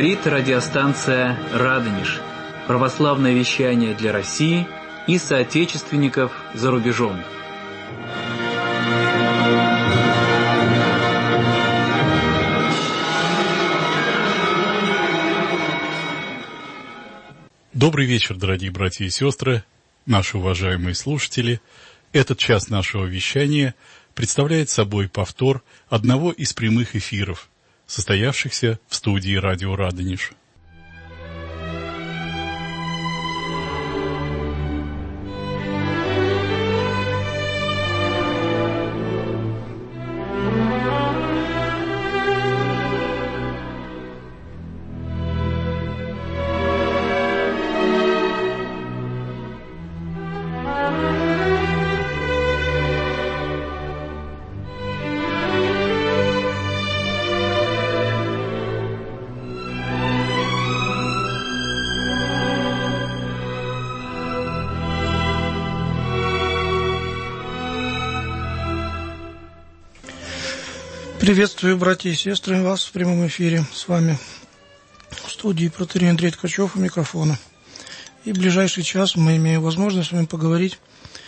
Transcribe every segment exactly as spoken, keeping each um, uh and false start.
Говорит радиостанция «Радонеж». Православное вещание для России и соотечественников за рубежом. Добрый вечер, дорогие братья и сестры, наши уважаемые слушатели. Этот час нашего вещания представляет собой повтор одного из прямых эфиров, состоявшихся в студии радио «Радонеж». Приветствую, братья и сестры, вас в прямом эфире. С вами в студии протоиерей Андрей Ткачев у микрофона. И в ближайший час мы имеем возможность с вами поговорить,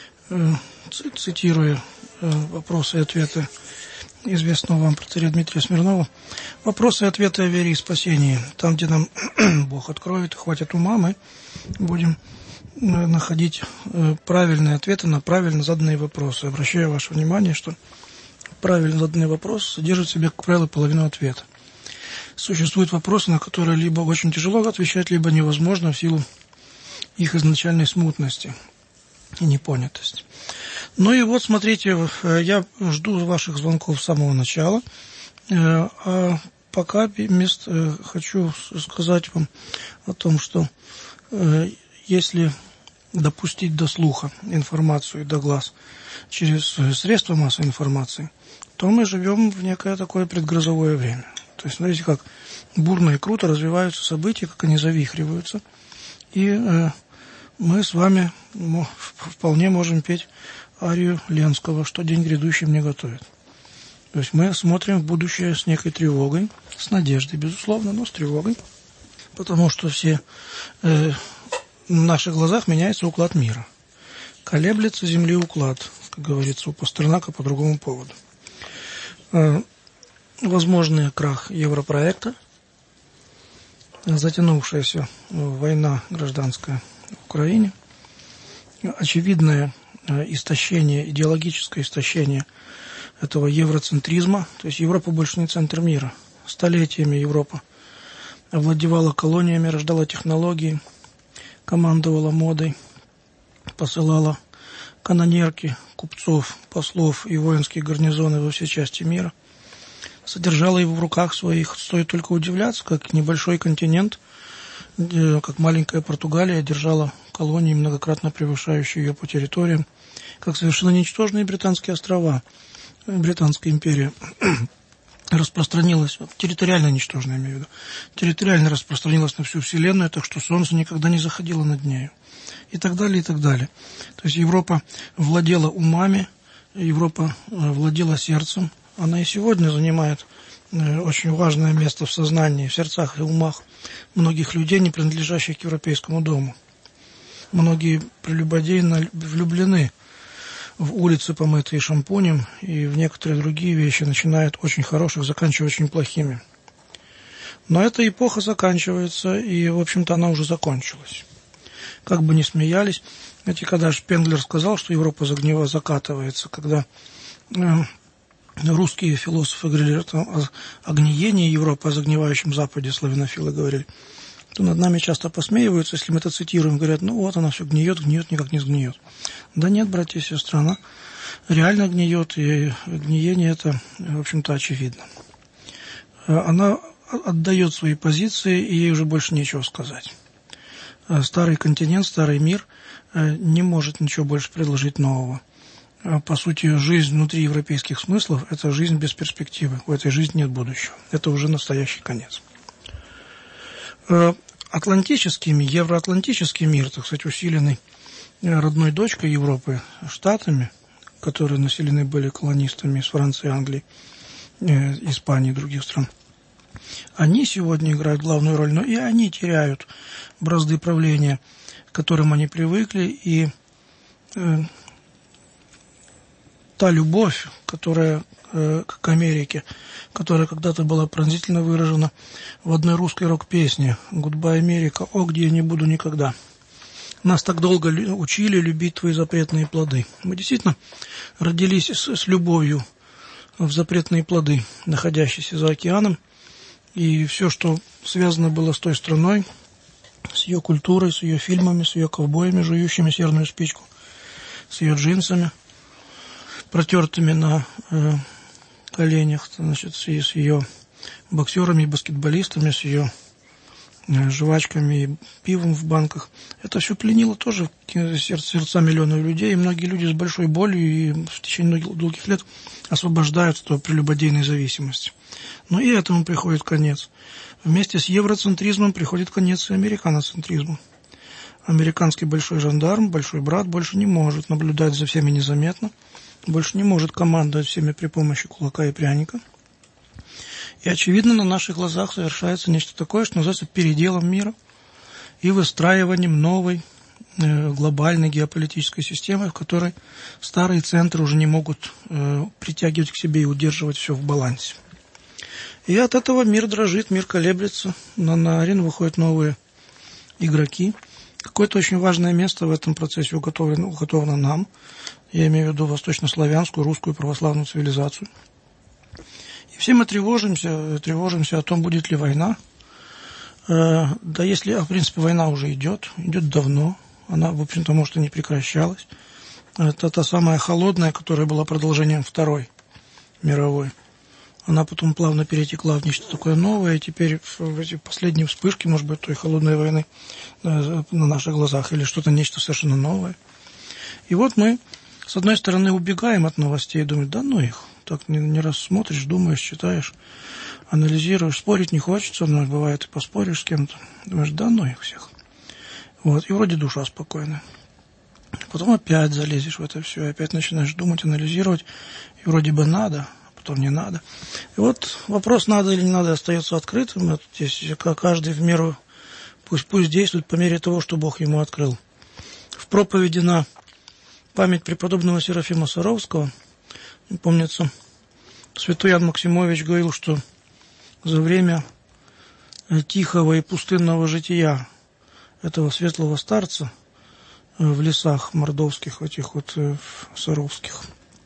цитируя вопросы и ответы известного вам протоиерея Дмитрия Смирнова. Вопросы и ответы о вере и спасении. Там, где нам Бог откроет, хватит ума, мы будем находить правильные ответы на правильно заданные вопросы. Обращаю ваше внимание, что правильно заданный вопрос содержит в себе, как правило, половину ответа. Существуют вопросы, на которые либо очень тяжело отвечать, либо невозможно в силу их изначальной смутности и непонятости. Ну и вот, смотрите, я жду ваших звонков с самого начала, а пока вместо, хочу сказать вам о том, что если допустить до слуха информацию и до глаз через средства массовой информации, то мы живем в некое такое предгрозовое время. То есть, смотрите, как бурно и круто развиваются события, как они завихриваются. И э, мы с вами ну, вполне можем петь арию Ленского «Что день грядущий мне готовит». То есть мы смотрим в будущее с некой тревогой, с надеждой, безусловно, но с тревогой, потому что все э, в наших глазах меняется уклад мира. Колеблется земли уклад, как говорится у Пастернака по другому поводу. Возможный крах европроекта, затянувшаяся война гражданская в Украине, очевидное истощение, идеологическое истощение этого евроцентризма, то есть Европа больше не центр мира. Столетиями Европа овладевала колониями, рождала технологии, командовала модой, посылала канонерки, купцов, послов и воинские гарнизоны во все части мира, содержала его в руках своих. Стоит только удивляться, как небольшой континент, как маленькая Португалия, держала колонии, многократно превышающие ее по территориям, как совершенно ничтожные британские острова. Британская империя распространилась, территориально ничтожно, я имею в виду, территориально распространилась на всю Вселенную, так что Солнце никогда не заходило над нею. И так далее, и так далее. То есть Европа владела умами, Европа владела сердцем. Она и сегодня занимает очень важное место в сознании, в сердцах и умах многих людей, не принадлежащих к европейскому дому. Многие прелюбодейно влюблены в улицы, помытые шампунем, и в некоторые другие вещи, начиная от очень хороших, заканчивая очень плохими. Но эта эпоха заканчивается, и, в общем-то, она уже закончилась. Как бы ни смеялись, знаете, когда Шпенглер сказал, что Европа загнива закатывается, когда э, русские философы говорили о, о гниении Европы, о загнивающем Западе, славянофилы говорили, то над нами часто посмеиваются, если мы это цитируем, говорят, ну вот она все гниет, гниет, никак не сгниет. Да нет, братья и сестры, она реально гниет, и гниение это, в общем-то, очевидно. Она отдает свои позиции, и ей уже больше нечего сказать. Старый континент, старый мир не может ничего больше предложить нового. По сути, жизнь внутри европейских смыслов – это жизнь без перспективы. У этой жизни нет будущего. Это уже настоящий конец. Атлантический мир, евроатлантический мир, так сказать, усиленный родной дочкой Европы, Штатами, которые населены были колонистами из Франции, Англии, Испании и других стран, Они сегодня играют главную роль, но и они теряют бразды правления, к которым они привыкли, и э, та любовь, которая э, к Америке, которая когда-то была пронзительно выражена в одной русской рок-песне «Гудбай, Америка, о, где я не буду никогда». Нас так долго учили любить твои запретные плоды. Мы действительно родились с, с любовью в запретные плоды, находящиеся за океаном. И все, что связано было с той страной, с ее культурой, с ее фильмами, с ее ковбоями, жующими серную спичку, с ее джинсами, протертыми на э, коленях, значит, с, с ее боксерами и баскетболистами, с ее э, жвачками и пивом в банках. Это все пленило тоже сердца, сердца миллионов людей, и многие люди с большой болью и в течение долгих лет освобождаются от прелюбодейной зависимости. Но и этому приходит конец. Вместе с евроцентризмом приходит конец и американоцентризму. Американский большой жандарм, большой брат больше не может наблюдать за всеми незаметно, больше не может командовать всеми при помощи кулака и пряника. И, очевидно, на наших глазах совершается нечто такое, что называется переделом мира и выстраиванием новой э, глобальной геополитической системы, в которой старые центры уже не могут э, притягивать к себе и удерживать все в балансе. И от этого мир дрожит, мир колеблется, на, на арену выходят новые игроки. Какое-то очень важное место в этом процессе уготовлено, уготовано нам. Я имею в виду восточнославянскую, русскую православную цивилизацию. И все мы тревожимся, тревожимся о том, будет ли война. Э, да если, а в принципе, война уже идет, идет давно. Она, в общем-то, может, и не прекращалась. Это та самая холодная, которая была продолжением Второй мировой. Она потом плавно перетекла в нечто такое новое, и теперь в эти последние вспышки, может быть, той холодной войны на наших глазах, или что-то, нечто совершенно новое. И вот мы, с одной стороны, убегаем от новостей и думаем, да ну их, так не, не раз смотришь, думаешь, читаешь, анализируешь, спорить не хочется, но бывает и поспоришь с кем-то, думаешь, да ну их всех. Вот, и вроде душа спокойная. Потом опять залезешь в это все, и опять начинаешь думать, анализировать, и вроде бы надо, потом не надо. И вот вопрос, надо или не надо, остается открытым. Это здесь каждый в меру, пусть, пусть действует по мере того, что Бог ему открыл. В проповеди на память преподобного Серафима Саровского, помнится, святой Иоанн Максимович говорил, что за время тихого и пустынного жития этого светлого старца в лесах мордовских, этих вот саровских,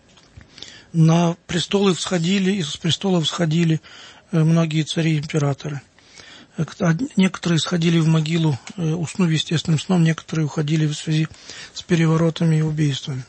на престолы всходили, и с престолов всходили многие цари и императоры. Некоторые сходили в могилу, уснув естественным сном, некоторые уходили в связи с переворотами и убийствами.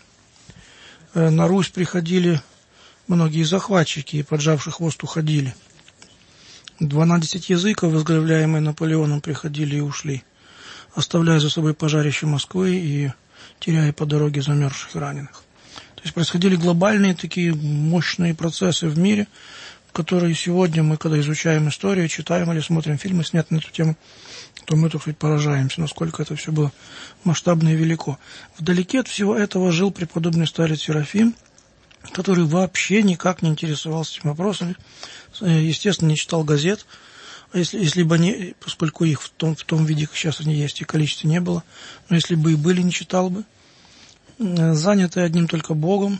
На Русь приходили многие захватчики, и, поджавши хвост, уходили. Двенадцать языков, возглавляемые Наполеоном, приходили и ушли, оставляя за собой пожарище Москвы и теряя по дороге замерзших и раненых. То есть происходили глобальные такие мощные процессы в мире, которые сегодня мы, когда изучаем историю, читаем или смотрим фильмы, снятые на эту тему, то мы, так сказать, поражаемся, насколько это все было масштабно и велико. Вдалеке от всего этого жил преподобный старец Серафим, который вообще никак не интересовался этими вопросами, естественно, не читал газет, а если, если бы они, поскольку их в том, в том виде, как сейчас они есть, и количества не было, но если бы и были, не читал бы, занятый одним только Богом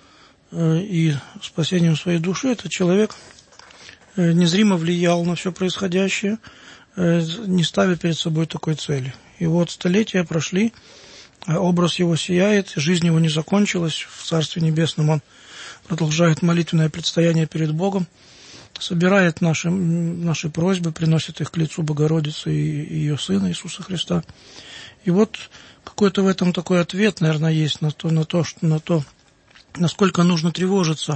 и спасением своей души, этот человек незримо влиял на все происходящее, не ставя перед собой такой цели. И вот столетия прошли, образ его сияет, жизнь его не закончилась, в Царстве Небесном он продолжает молитвенное предстояние перед Богом, собирает наши, наши просьбы, приносит их к лицу Богородицы и ее Сына Иисуса Христа. И вот какой-то в этом такой ответ, наверное, есть на то, на то, что, на то, насколько нужно тревожиться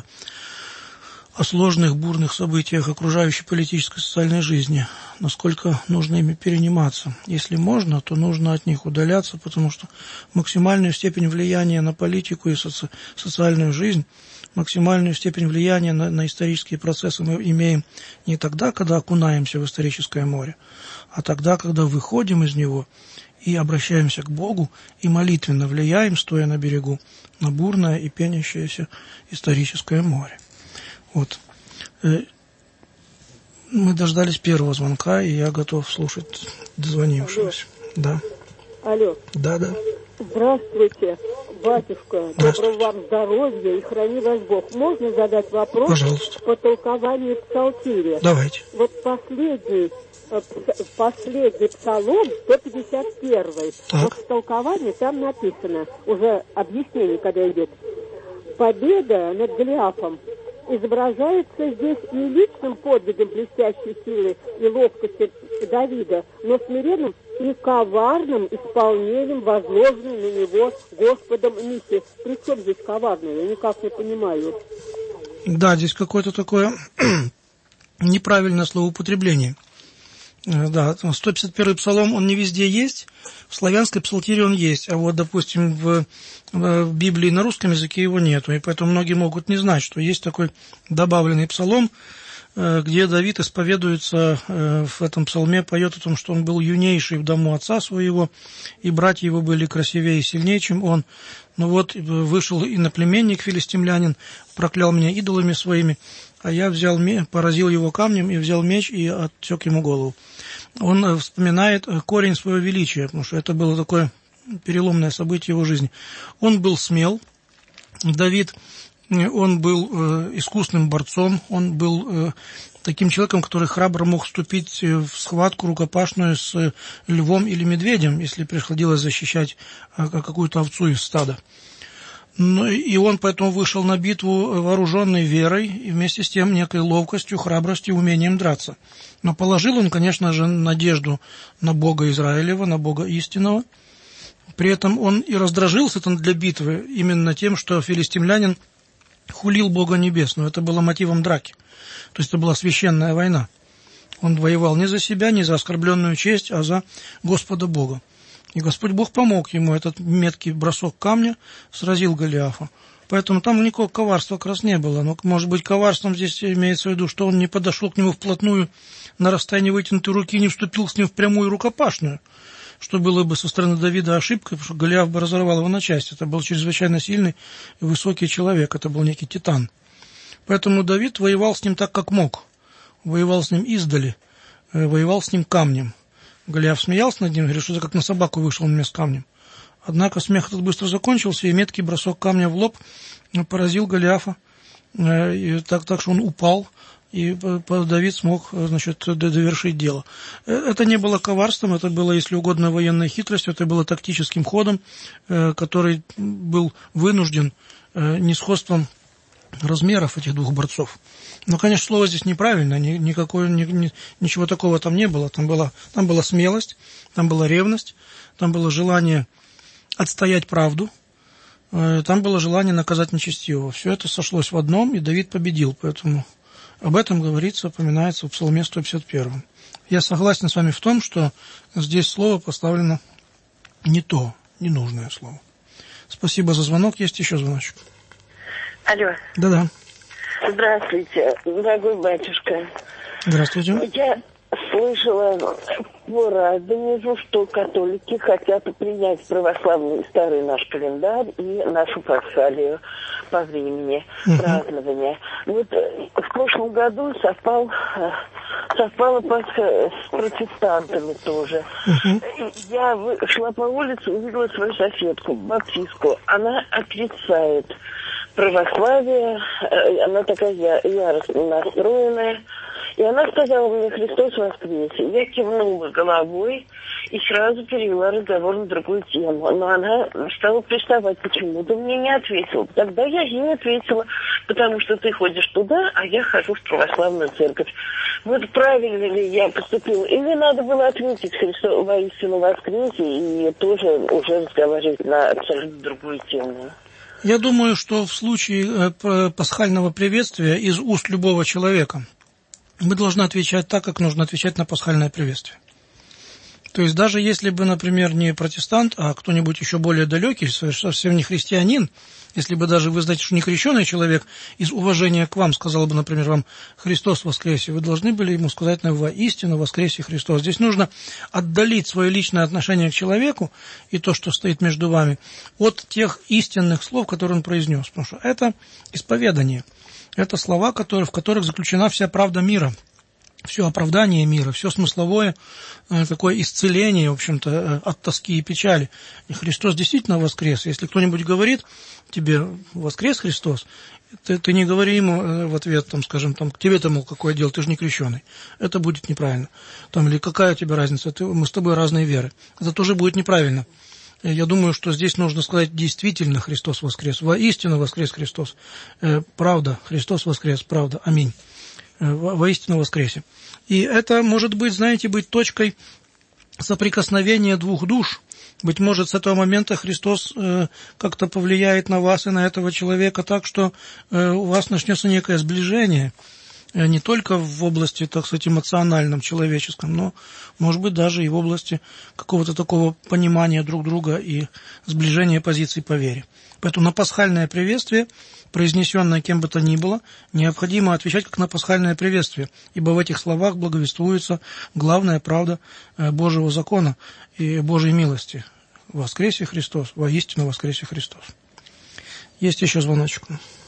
о сложных, бурных событиях окружающей политической и социальной жизни, насколько нужно ими перениматься. Если можно, то нужно от них удаляться, потому что максимальную степень влияния на политику и соци- социальную жизнь, максимальную степень влияния на, на исторические процессы мы имеем не тогда, когда окунаемся в историческое море, а тогда, когда выходим из него и обращаемся к Богу, и молитвенно влияем, стоя на берегу, на бурное и пенящееся историческое море. Вот. Мы дождались первого звонка, и я готов слушать дозвонившегося. Да. Алло. Да, да. Здравствуйте, батюшка. Здравствуйте. Доброго вам здоровья и храни вас Бог. Можно задать вопрос? Пожалуйста. По толкованию псалтиря? Давайте. Вот последний, э, последний псалом, сто пятьдесят первый. Так. Вот в толковании там написано, уже объяснение, когда идет, победа над Голиафом изображается здесь не личным подвигом блестящей силы и ловкости Давида, но смиренным и коварным исполнением возложенной на него Господом миссии. При чем здесь коварное? Я никак не понимаю. Да, здесь какое-то такое неправильное словоупотребление. Да, сто пятьдесят первый псалом, он не везде есть, в славянской псалтире он есть, а вот, допустим, в, в Библии на русском языке его нету, и поэтому многие могут не знать, что есть такой добавленный псалом, где Давид исповедуется в этом псалме, поет о том, что он был юнейший в дому отца своего, и братья его были красивее и сильнее, чем он. Ну вот, вышел иноплеменник, филистимлянин, проклял меня идолами своими, а я взял, поразил его камнем и взял меч и отсек ему голову. Он вспоминает корень своего величия, потому что это было такое переломное событие его жизни. Он был смел, Давид, он был э, искусным борцом, он был э, таким человеком, который храбро мог вступить в схватку рукопашную с львом или медведем, если приходилось защищать э, какую-то овцу из стада. Ну, и он поэтому вышел на битву вооруженной верой и вместе с тем некой ловкостью, храбростью, умением драться. Но положил он, конечно же, надежду на Бога Израилева, на Бога истинного. При этом он и раздражился для битвы именно тем, что филистимлянин хулил Бога Небесного. Это было мотивом драки. То есть это была священная война. Он воевал не за себя, не за оскорбленную честь, а за Господа Бога. И Господь Бог помог ему. Этот меткий бросок камня сразил Голиафа. Поэтому там никакого коварства как раз не было. Но, может быть, коварством здесь имеется в виду, что он не подошел к нему вплотную на расстоянии вытянутой руки и не вступил с ним в прямую рукопашную, что было бы со стороны Давида ошибкой, потому что Голиаф бы разорвал его на части. Это был чрезвычайно сильный и высокий человек, это был некий титан. Поэтому Давид воевал с ним так, как мог. Воевал с ним издали, воевал с ним камнем. Голиаф смеялся над ним, говорит, что ты как на собаку вышел мне с камнем. Однако смех этот быстро закончился, и меткий бросок камня в лоб поразил Голиафа, и так, так что он упал, и Давид смог, значит, довершить дело. Это не было коварством, это было, если угодно, военной хитростью, это было тактическим ходом, который был вынужден несходством размеров этих двух борцов. Но, конечно, слово здесь неправильно, никакой, ни, ни, ничего такого там не было. Там была, там была смелость, там была ревность, там было желание отстоять правду, там было желание наказать нечестивого. Все это сошлось в одном, и Давид победил, поэтому об этом говорится, упоминается в Псалме сто пятьдесят первом. Я согласен с вами в том, что здесь слово поставлено не то, ненужное слово. Спасибо за звонок, есть еще звоночек. Алло. Да-да. Здравствуйте, дорогой батюшка. Здравствуйте. Я слышала по радио, что католики хотят принять православный старый наш календарь и нашу Пасхалию по времени uh-huh. празднования. Вот в прошлом году совпал, совпала Пасха с протестантами тоже. Uh-huh. Я шла по улице, увидела свою соседку, баптистку. Она отрицает православие, она такая яростно настроенная. И она сказала мне: «Христос воскресе». Я кивнула головой и сразу перевела разговор на другую тему. Но она стала приставать почему-то, мне не ответила. Тогда я ей ответила: потому что ты ходишь туда, а я хожу в православную церковь. Вот правильно ли я поступила? Или надо было ответить: Христос воистину воскресе, и тоже уже разговаривать на абсолютно другую тему? Я думаю, что в случае пасхального приветствия из уст любого человека мы должны отвечать так, как нужно отвечать на пасхальное приветствие. То есть даже если бы, например, не протестант, а кто-нибудь еще более далекий, совсем не христианин, если бы даже вы знаете, что не крещеный человек, из уважения к вам сказал бы, например, вам: «Христос воскресе», вы должны были ему сказать: «Воистину воскресе Христос». Здесь нужно отдалить свое личное отношение к человеку и то, что стоит между вами, от тех истинных слов, которые он произнес. Потому что это исповедание, это слова, которые, в которых заключена вся правда мира. все оправдание мира, все смысловое такое исцеление, в общем-то, от тоски и печали. И Христос действительно воскрес. Если кто-нибудь говорит тебе «воскрес Христос», ты, ты не говори ему в ответ, там, скажем, там, к тебе-то, мол, какое дело, ты же не крещеный. Это будет неправильно. Там, или какая у тебя разница, ты, мы с тобой разные веры. Это тоже будет неправильно. Я думаю, что здесь нужно сказать действительно Христос воскрес. Воистину воскрес Христос. Правда, Христос воскрес, правда. Аминь. Воистину воскресе. И это может быть, знаете, быть точкой соприкосновения двух душ. Быть может, с этого момента Христос э, как-то повлияет на вас и на этого человека так, что э, у вас начнется некое сближение, э, не только в области, так сказать, эмоциональном, человеческом, но, может быть, даже и в области какого-то такого понимания друг друга и сближения позиций по вере. Поэтому на пасхальное приветствие, произнесенное кем бы то ни было, необходимо отвечать как на пасхальное приветствие, ибо в этих словах благовествуется главная правда Божьего закона и Божьей милости. Воскресе Христос, воистину воскресе Христос. Есть еще звоночек.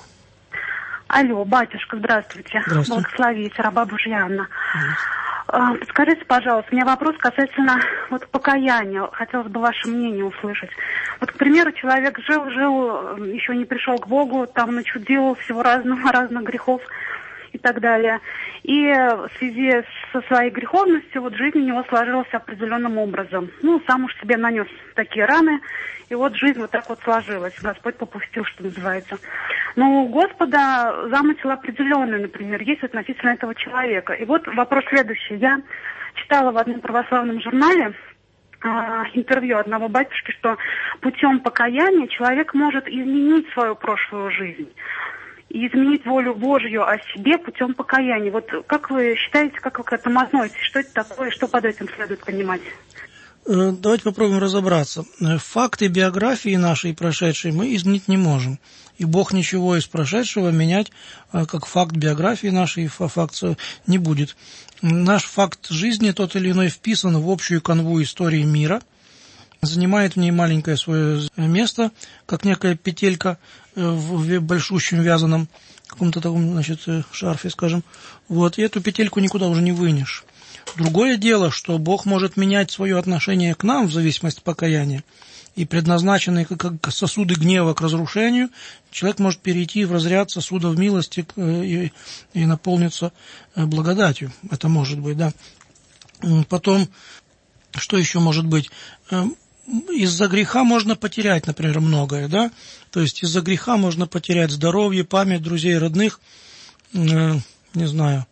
Алло, батюшка, здравствуйте. Здравствуйте. Благословите, раба Божья Анна. Подскажите, пожалуйста, у меня вопрос касательно вот покаяния. Хотелось бы ваше мнение услышать. Вот, к примеру, человек жил, жил, еще не пришел к Богу, там начудил всего разного, разных грехов и так далее. И в связи со своей греховностью вот жизнь у него сложилась определенным образом. Ну, сам уж себе нанес такие раны, и вот жизнь вот так вот сложилась. Господь попустил, что называется. Но у Господа замысел определенный, например, есть относительно этого человека. И вот вопрос следующий. Я читала в одном православном журнале э, интервью одного батюшки, что путем покаяния человек может изменить свою прошлую жизнь и изменить волю Божью о себе путем покаяния. Вот как вы считаете, как вы к этому относитесь? Что это такое, что под этим следует понимать? Давайте попробуем разобраться. Факты биографии нашей прошедшей мы изменить не можем. И Бог ничего из прошедшего менять, как факт биографии нашей, факт не будет. Наш факт жизни, тот или иной, вписан в общую канву истории мира, занимает в ней маленькое свое место, как некая петелька в большущем вязаном каком-то таком, значит, шарфе, скажем. Вот, и эту петельку никуда уже не вынешь. Другое дело, что Бог может менять свое отношение к нам в зависимости от покаяния, и предназначенные как сосуды гнева к разрушению, человек может перейти в разряд сосудов милости и, и наполниться благодатью. Это может быть, да. Потом, что еще может быть? Из-за греха можно потерять, например, многое, да. То есть из-за греха можно потерять здоровье, память друзей, родных, не знаю,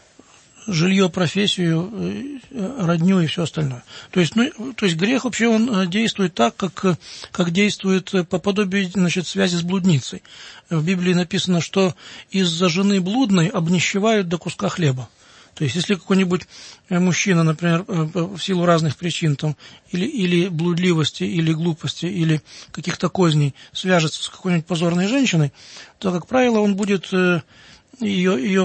жилье, профессию, родню и все остальное. То есть, ну, то есть грех вообще он действует так, как, как действует по подобию, значит, связи с блудницей. В Библии написано, что из-за жены блудной обнищевают до куска хлеба. То есть, если какой-нибудь мужчина, например, в силу разных причин, там, или, или блудливости, или глупости, или каких-то козней свяжется с какой-нибудь позорной женщиной, то, как правило, он будет ее, ее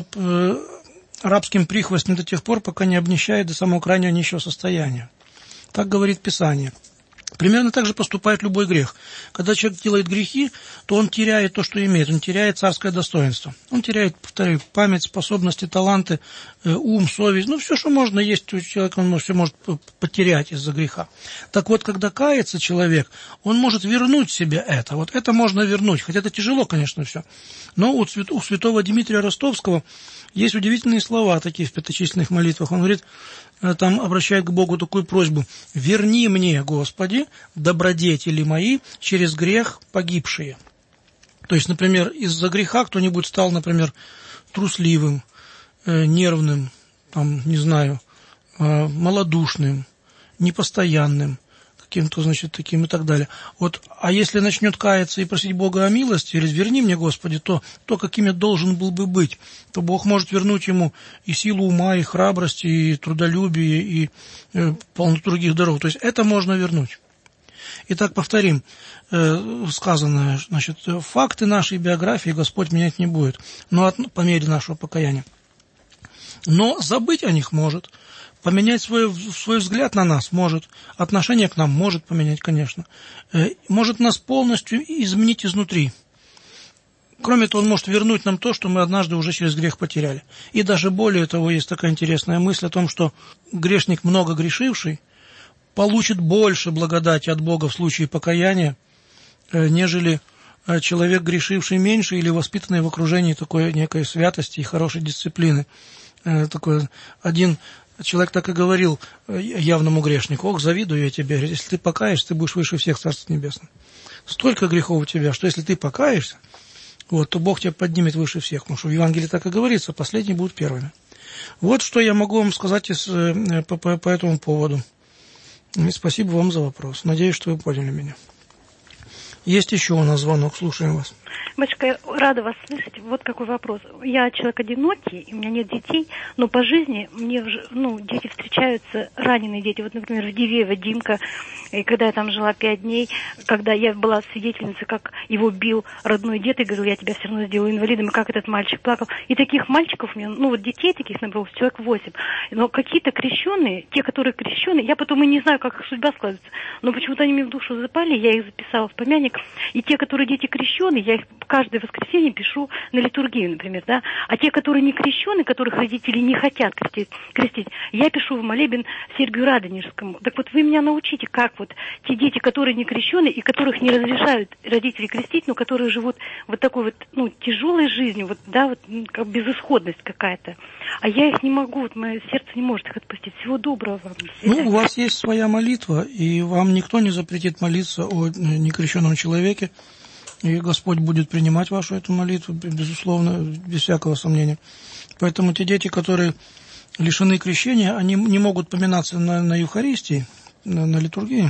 рабским прихвостнем до тех пор, пока не обнищает до самого крайнего нищего состояния. Так говорит Писание. Примерно так же поступает любой грех. Когда человек делает грехи, то он теряет то, что имеет, он теряет царское достоинство. Он теряет, повторяю, память, способности, таланты, ум, совесть. Ну, все, что можно есть у человека, он все может потерять из-за греха. Так вот, когда кается человек, он может вернуть себе это. Вот это можно вернуть, хотя это тяжело, конечно, все. Но у святого Дмитрия Ростовского есть удивительные слова такие в пяточисленных молитвах. Он говорит, там обращает к Богу такую просьбу: «Верни мне, Господи, добродетели мои через грех погибшие». То есть, например, из-за греха кто-нибудь стал, например, трусливым, нервным, там, не знаю, малодушным, непостоянным, каким-то, значит, таким и так далее. Вот, а если начнет каяться и просить Бога о милости, или верни мне, Господи, то, то, каким я должен был бы быть, то Бог может вернуть ему и силу ума, и храбрости, и трудолюбие, и э, полноту других даров. То есть это можно вернуть. Итак, повторим э, сказанное. Значит, факты нашей биографии Господь менять не будет, но от, по мере нашего покаяния. Но забыть о них может. Поменять свой, свой взгляд на нас может, отношение к нам может поменять, конечно. Может нас полностью изменить изнутри. Кроме того, он может вернуть нам то, что мы однажды уже через грех потеряли. И даже более того, есть такая интересная мысль о том, что грешник, много грешивший, получит больше благодати от Бога в случае покаяния, нежели человек, грешивший меньше или воспитанный в окружении такой некой святости и хорошей дисциплины. Такой один человек так и говорил явному грешнику: «Ох, завидую я тебе, если ты покаешься, ты будешь выше всех Царств Небесных. Столько грехов у тебя, что если ты покаешься, вот, то Бог тебя поднимет выше всех». Потому что в Евангелии так и говорится: последние будут первыми. Вот что я могу вам сказать из, по, по, по этому поводу. И спасибо вам за вопрос. Надеюсь, что вы поняли меня. Есть еще у нас звонок, слушаем вас. Батюшка, я рада вас слышать. Вот какой вопрос. Я человек одинокий, у меня нет детей, но по жизни мне, ну, дети встречаются, раненые дети. Вот, например, в Дивеево Димка, и когда я там жила пять дней, когда я была свидетельницей, как его бил родной дед и говорил: я тебя все равно сделаю инвалидом, и как этот мальчик плакал. И таких мальчиков у меня, ну вот детей таких набралось человек восемь. Но какие-то крещеные, те, которые крещеные, я потом и не знаю, как их судьба складывается, но почему-то они мне в душу запали, я их записала в помянник. И те, которые дети крещеные, я их каждое воскресенье пишу на литургию, например, да. А те, которые не крещеные, которых родители не хотят крестить, крестить, я пишу в молебен Сергию Радонежскому. Так вот, вы меня научите, как вот те дети, которые не крещеные и которых не разрешают родители крестить, но которые живут вот такой вот, ну, тяжелой жизнью, вот, да, вот, как безысходность какая-то. А я их не могу, вот мое сердце не может их отпустить. Всего доброго вам. Ну, у вас есть своя молитва, и вам никто не запретит молиться о некрещенном человеке. И Господь будет принимать вашу эту молитву, безусловно, без всякого сомнения. Поэтому те дети, которые лишены крещения, они не могут поминаться на, на Евхаристии, на, на литургии,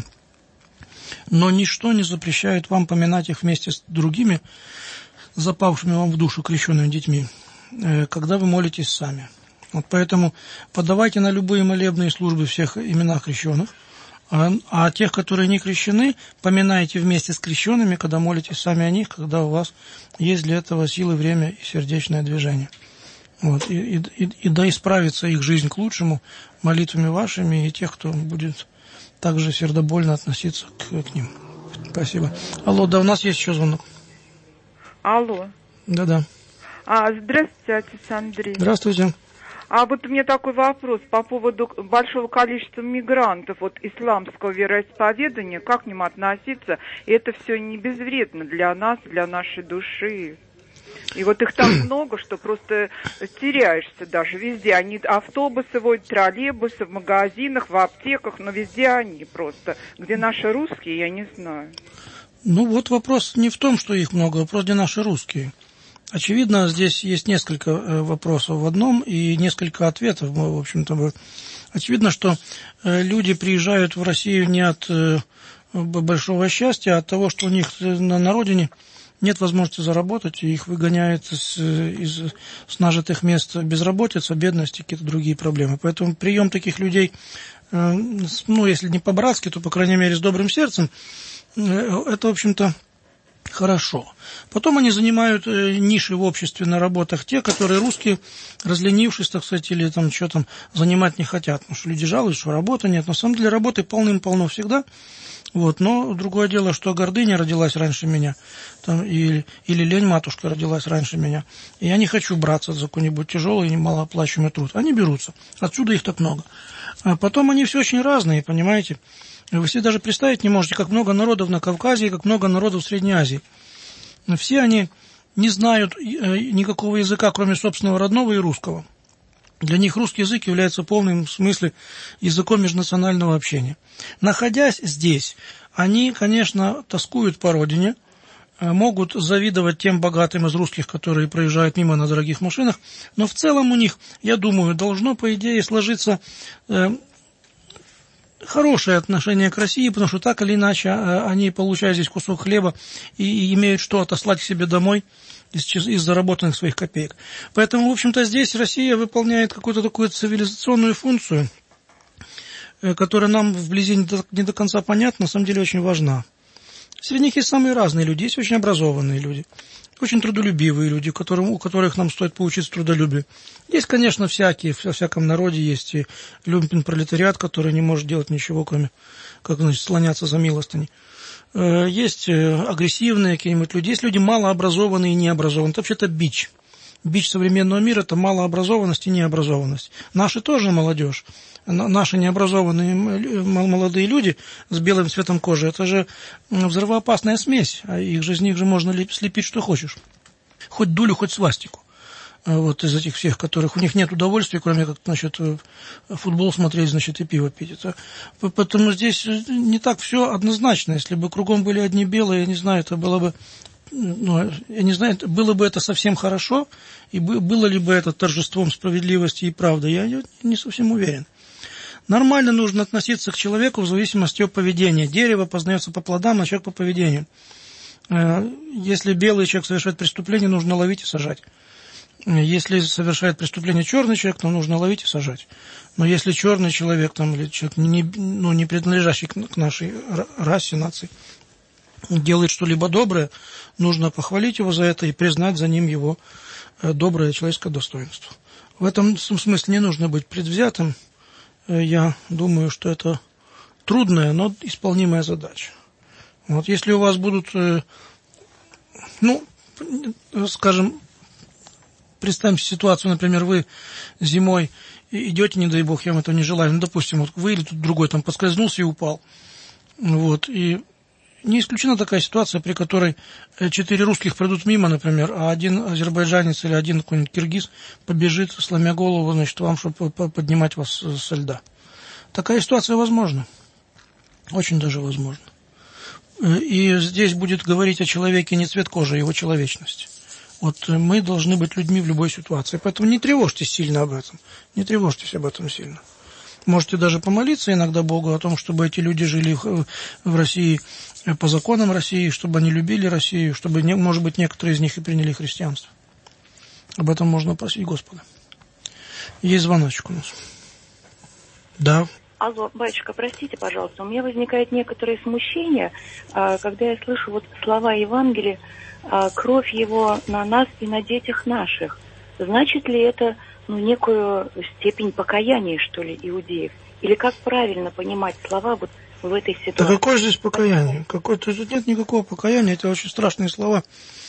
но ничто не запрещает вам поминать их вместе с другими, запавшими вам в душу крещенными детьми, когда вы молитесь сами. Вот поэтому подавайте на любые молебные службы всех имена крещенных, А, а тех, которые не крещены, поминайте вместе с крещенными, когда молитесь сами о них, когда у вас есть для этого силы, время и сердечное движение. Вот, и, и, и да исправится их жизнь к лучшему молитвами вашими и тех, кто будет также сердобольно относиться к, к ним. Спасибо. Алло, да, у нас есть еще звонок. Алло. Да-да. А, здравствуйте, отец Андрей. Здравствуйте. А вот у меня такой вопрос по поводу большого количества мигрантов от исламского вероисповедания. Как к ним относиться? И это все не безвредно для нас, для нашей души. И вот их так много, что просто теряешься даже везде. Они автобусы водят, троллейбусы, в магазинах, в аптеках, но везде они просто. Где наши русские, я не знаю. Ну вот вопрос не в том, что их много, вопрос, где наши русские. Очевидно, здесь есть несколько вопросов в одном и несколько ответов, в общем-то. Очевидно, что люди приезжают в Россию не от большого счастья, а от того, что у них на, на родине нет возможности заработать, и их выгоняют с, из с нажитых мест безработица, бедности, какие-то другие проблемы. Поэтому прием таких людей, ну, если не по-братски, то, по крайней мере, с добрым сердцем, это, в общем-то, хорошо. Потом они занимают ниши в обществе на работах, те, которые русские, разленившись, так сказать, или там что там занимать не хотят. Потому что люди жалуются, что работы нет. На самом деле работы полным-полно всегда. Вот. Но другое дело, что гордыня родилась раньше меня, там, или, или лень матушка родилась раньше меня. И я не хочу браться за какой-нибудь тяжелый и малооплачиваемый труд. Они берутся. Отсюда их так много. А потом они все очень разные, понимаете. Вы себе даже представить не можете, как много народов на Кавказе и как много народов в Средней Азии. Все они не знают никакого языка, кроме собственного родного и русского. Для них русский язык является в полном смысле языком межнационального общения. Находясь здесь, они, конечно, тоскуют по родине, могут завидовать тем богатым из русских, которые проезжают мимо на дорогих машинах, но в целом у них, я думаю, должно, по идее, сложиться хорошее отношение к России, потому что так или иначе они получают здесь кусок хлеба и имеют что отослать к себе домой из, из заработанных своих копеек. Поэтому, в общем-то, здесь Россия выполняет какую-то такую цивилизационную функцию, которая нам вблизи не до, не до конца понятна, на самом деле очень важна. Среди них есть самые разные люди, есть очень образованные люди, очень трудолюбивые люди, которым, у которых нам стоит поучиться трудолюбию. Есть, конечно, всякие, во всяком народе есть и люмпен-пролетариат, который не может делать ничего, кроме как, значит, слоняться за милостыней. есть агрессивные какие-нибудь люди, есть люди малообразованные и необразованные. Это вообще-то бич. Бич современного мира – это малообразованность и необразованность. Наши тоже молодежь. Наши необразованные молодые люди с белым цветом кожи – это же взрывоопасная смесь. А их же, из них же можно слепить что хочешь. Хоть дулю, хоть свастику. Вот из этих всех, которых у них нет удовольствия, кроме как, значит, футбол смотреть, значит, и пиво пить. Это, поэтому здесь не так все однозначно. Если бы кругом были одни белые, я не знаю, это было бы, ну, я не знаю, было бы это совсем хорошо, и было ли бы это торжеством справедливости и правды, я не совсем уверен. Нормально нужно относиться к человеку в зависимости от поведения. Дерево познается по плодам, а человек по поведению. Если белый человек совершает преступление, нужно ловить и сажать. Если совершает преступление черный человек, то нужно ловить и сажать. Но если черный человек там, или человек, не, ну, не принадлежащий к нашей расе, нации, делает что-либо доброе, нужно похвалить его за это и признать за ним его доброе человеческое достоинство. В этом смысле не нужно быть предвзятым. Я думаю, что это трудная, но исполнимая задача. Вот если у вас будут, ну, скажем, представьте ситуацию, например, вы зимой идете, не дай бог, я вам этого не желаю, ну, допустим, вот вы или тут другой там поскользнулся и упал. Вот, и не исключена такая ситуация, при которой четыре русских пройдут мимо, например, а один азербайджанец или один какой-нибудь киргиз побежит, сломя голову, значит, вам, чтобы поднимать вас со льда. Такая ситуация возможна. Очень даже возможна. И здесь будет говорить о человеке не цвет кожи, а его человечность. Вот мы должны быть людьми в любой ситуации, поэтому не тревожьтесь сильно об этом, не тревожьтесь об этом сильно. Можете даже помолиться иногда Богу о том, чтобы эти люди жили в, в России по законам России, чтобы они любили Россию, чтобы, может быть, некоторые из них и приняли христианство. Об этом можно просить Господа. Есть звоночек у нас. Да. Алло, батюшка, простите, пожалуйста, у меня возникает некоторое смущение, когда я слышу вот слова Евангелия: «Кровь его на нас и на детях наших». Значит ли это, ну, некую степень покаяния, что ли, иудеев? Или как правильно понимать слова вот в этой ситуации? Да какое здесь покаяние? Какое? Тут нет никакого покаяния, это очень страшные слова.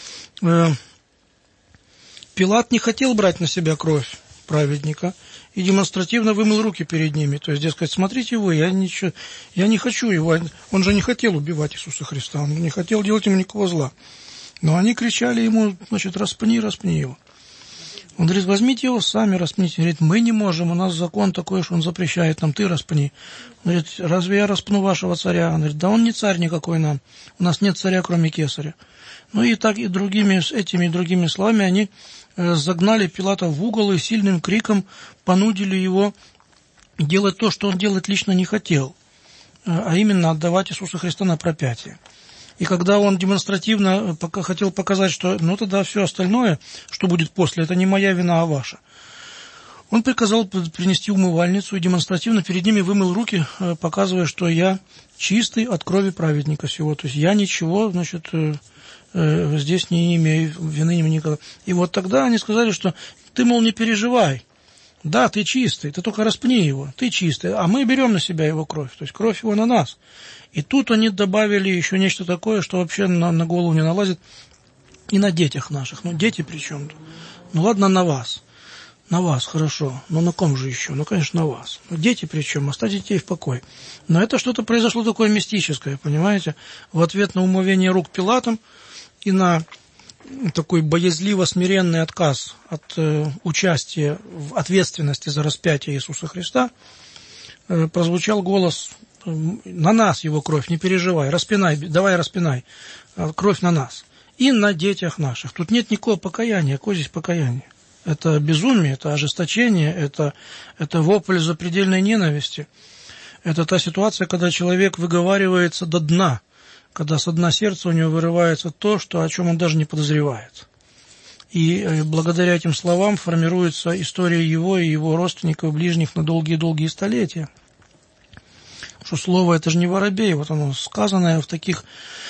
Пилат не хотел брать на себя кровь праведника и демонстративно вымыл руки перед ними. То есть, дескать, смотрите вы, я, ничего, я не хочу его. Он же не хотел убивать Иисуса Христа, он не хотел делать ему никакого зла. Но они кричали ему, значит, распни, распни его. Он говорит, возьмите его сами, распните. Он говорит, мы не можем, у нас закон такой, что он запрещает нам, ты распни. Он говорит, разве я распну вашего царя? Он говорит, да он не царь никакой нам, у нас нет царя, кроме кесаря. Ну и так и другими, этими и другими словами они загнали Пилата в угол и сильным криком понудили его делать то, что он делать лично не хотел, а именно отдавать Иисуса Христа на пропятие. И когда он демонстративно пока хотел показать, что ну тогда все остальное, что будет после, это не моя вина, а ваша, он приказал принести умывальницу и демонстративно перед ними вымыл руки, показывая, что я чистый от крови праведника сего. То есть я ничего, значит, здесь не имею вины никогда. И вот тогда они сказали, что ты, мол, не переживай. Да, ты чистый, ты только распни его, ты чистый, а мы берем на себя его кровь, то есть кровь его на нас. И тут они добавили еще нечто такое, что вообще на, на голову не налазит, и на детях наших. Ну, дети при чем-то. Ну, ладно, на вас. На вас, хорошо. Но на ком же еще? Ну, конечно, на вас. Ну, дети при чем? Оставьте детей в покое. Но это что-то произошло такое мистическое, понимаете? В ответ на умывение рук Пилатом и на такой боязливо-смиренный отказ от э, участия в ответственности за распятие Иисуса Христа, э, прозвучал голос: на нас его кровь, не переживай, распинай, давай распинай, кровь на нас и на детях наших. Тут нет никакого покаяния. Какое здесь покаяние? Это безумие, это ожесточение, это, это вопль запредельной ненависти. Это та ситуация, когда человек выговаривается до дна, когда со дна сердца у него вырывается то, что, о чем он даже не подозревает. И благодаря этим словам формируется история его и его родственников, ближних на долгие-долгие столетия. Что слово это же не воробей, вот оно сказанное в таких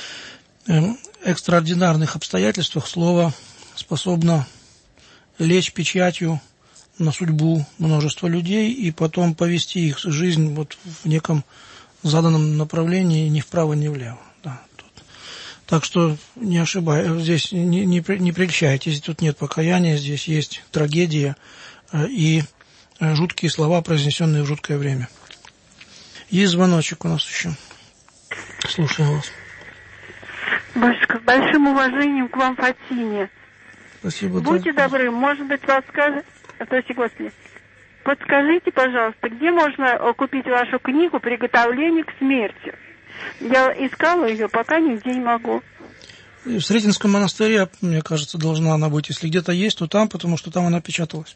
экстраординарных обстоятельствах, слово способно лечь печатью на судьбу множества людей и потом повести их жизнь вот в неком заданном направлении ни вправо, ни влево. Да, то Так что не ошибайтесь, здесь не, не, не прельщайтесь, тут нет покаяния, здесь есть трагедия и жуткие слова, произнесенные в жуткое время. Есть звоночек у нас еще. Слушаем вас. Батюшка, с большим уважением к вам, Фатине. Спасибо. Будьте да. добры, может быть, подскажете, прости Господи, подскажите, пожалуйста, где можно купить вашу книгу «Приготовление к смерти»? Я искала ее, пока нигде не могу. В Сретенском монастыре, мне кажется, должна она быть. Если где-то есть, то там, потому что там она печаталась.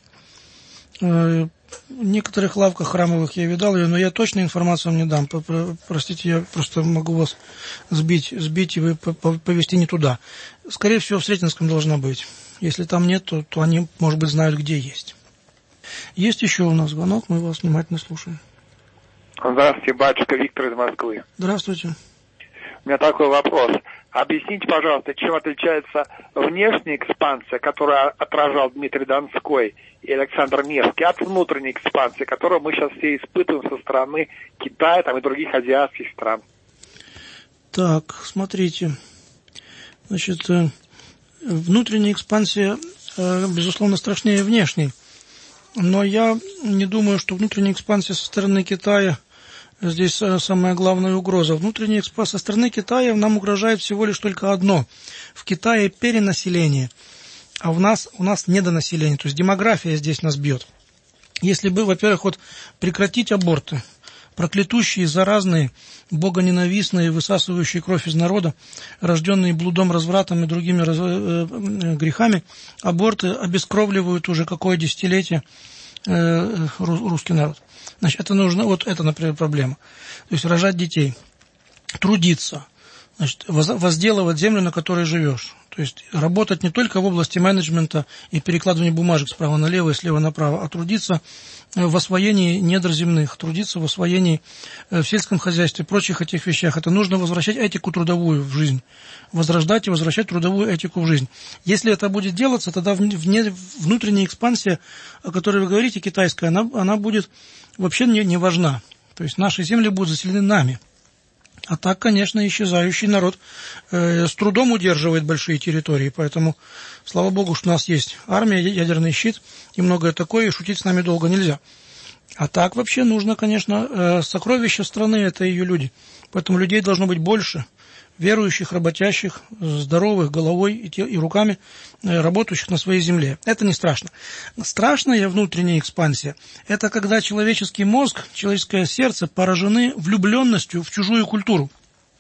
В некоторых лавках храмовых я видал ее, но я точно информацию вам не дам. Простите, я просто могу вас сбить, сбить и вы повести не туда. Скорее всего, в Сретенском должна быть. Если там нет, то, то они, может быть, знают, где есть. Есть еще у нас звонок, мы вас внимательно слушаем. Здравствуйте, батюшка, Виктор из Москвы. Здравствуйте. У меня такой вопрос. Объясните, пожалуйста, чем отличается внешняя экспансия, которую отражал Дмитрий Донской и Александр Невский, от внутренней экспансии, которую мы сейчас все испытываем со стороны Китая там, и других азиатских стран? Так, смотрите. Значит, внутренняя экспансия, безусловно, страшнее внешней. Но я не думаю, что внутренняя экспансия со стороны Китая здесь самая главная угроза. Внутренняя экспансия со стороны Китая нам угрожает всего лишь только одно. В Китае перенаселение, а в нас, у нас недонаселение. То есть демография здесь нас бьет. Если бы, во-первых, вот прекратить аборты, проклятущие, заразные, богоненавистные, высасывающие кровь из народа, рожденные блудом, развратом и другими раз... э, грехами, аборты обескровливают уже какое десятилетие э, русский народ. Значит, это нужно, вот это, например, проблема. То есть рожать детей, трудиться, значит, возделывать землю, на которой живешь. То есть работать не только в области менеджмента и перекладывания бумажек справа налево и слева направо, а трудиться в освоении недр земных, трудиться в освоении в сельском хозяйстве, прочих этих вещах. Это нужно возвращать этику трудовую в жизнь, возрождать и возвращать трудовую этику в жизнь. Если это будет делаться, тогда внутренняя экспансия, о которой вы говорите, китайская, она, она будет вообще не, не важна. То есть наши земли будут заселены нами. А так, конечно, исчезающий народ э, с трудом удерживает большие территории, поэтому, слава богу, что у нас есть армия, ядерный щит и многое такое, и шутить с нами долго нельзя. А так вообще нужно, конечно, э, сокровища страны – это ее люди, поэтому людей должно быть больше, верующих, работящих, здоровых головой и, те, и руками, э, работающих на своей земле. Это не страшно. Страшная внутренняя экспансия – это когда человеческий мозг, человеческое сердце поражены влюбленностью в чужую культуру.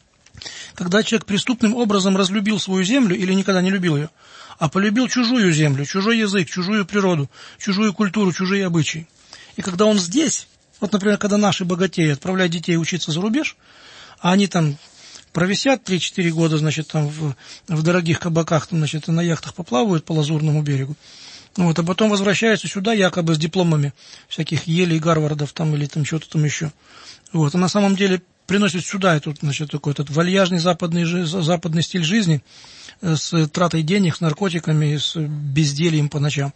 Когда человек преступным образом разлюбил свою землю или никогда не любил ее, а полюбил чужую землю, чужой язык, чужую природу, чужую культуру, чужие обычаи. И когда он здесь, вот, например, когда наши богатеи отправляют детей учиться за рубеж, а они там провисят три-четыре года, значит, там в, в дорогих кабаках, там, значит, на яхтах поплавают по Лазурному берегу, вот, а потом возвращаются сюда якобы с дипломами всяких Елей, Гарвардов там или там что-то там еще. Вот, а на самом деле приносят сюда этот, значит, такой этот вальяжный западный, западный стиль жизни с тратой денег, с наркотиками, с бездельем по ночам.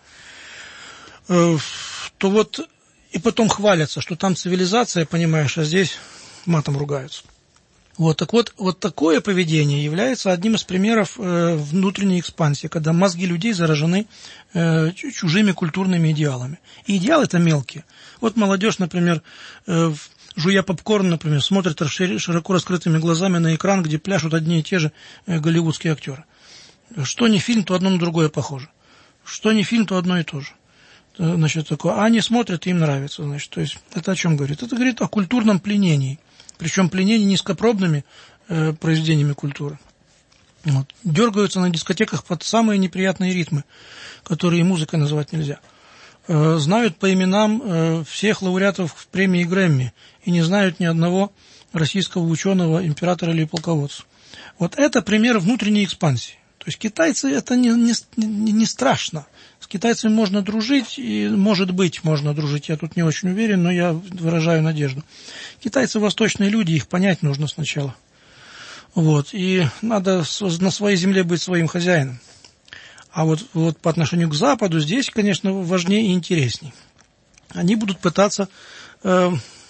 То вот, и потом хвалятся, что там цивилизация, понимаешь, а здесь матом ругаются. Вот, так вот, вот такое поведение является одним из примеров э, внутренней экспансии, когда мозги людей заражены э, чужими культурными идеалами. И идеалы-то мелкие. Вот молодежь, например, э, жуя попкорн, например, смотрит широко раскрытыми глазами на экран, где пляшут одни и те же э, голливудские актеры. Что не фильм, то одно на другое похоже. Что не фильм, то одно и то же. Значит, такое. А они смотрят, и им нравится. Значит, то есть, это о чем говорит? Это говорит о культурном пленении. Причем пленение низкопробными э, произведениями культуры. Вот. Дергаются на дискотеках под самые неприятные ритмы, которые музыкой назвать нельзя. Э, знают по именам э, всех лауреатов премии Грэмми и не знают ни одного российского ученого, императора или полководца. Вот это пример внутренней экспансии. То есть китайцы это не, не, не, не страшно. С китайцами можно дружить, и, может быть, можно дружить, я тут не очень уверен, но я выражаю надежду. Китайцы восточные люди, их понять нужно сначала. Вот, и надо на своей земле быть своим хозяином. А вот, вот по отношению к Западу здесь, конечно, важнее и интересней. Они будут пытаться э,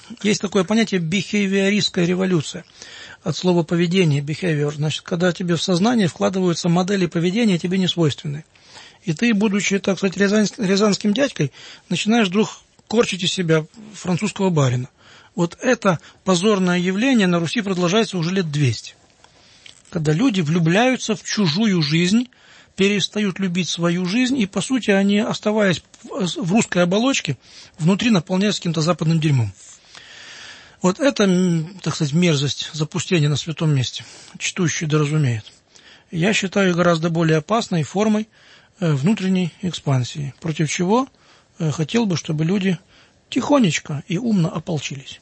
есть такое понятие бихевиористская революция. От слова поведение, behavior. Значит, когда тебе в сознание вкладываются модели поведения, тебе не свойственны. И ты, будучи, так сказать, рязанским, рязанским дядькой, начинаешь вдруг корчить из себя французского барина. Вот это позорное явление на Руси продолжается уже лет двести. Когда люди влюбляются в чужую жизнь, перестают любить свою жизнь, и, по сути, они, оставаясь в русской оболочке, внутри наполняются каким-то западным дерьмом. Вот это, так сказать, мерзость, запустение на святом месте, чтущий да разумеет. Я считаю гораздо более опасной формой внутренней экспансии, против чего хотел бы, чтобы люди тихонечко и умно ополчились.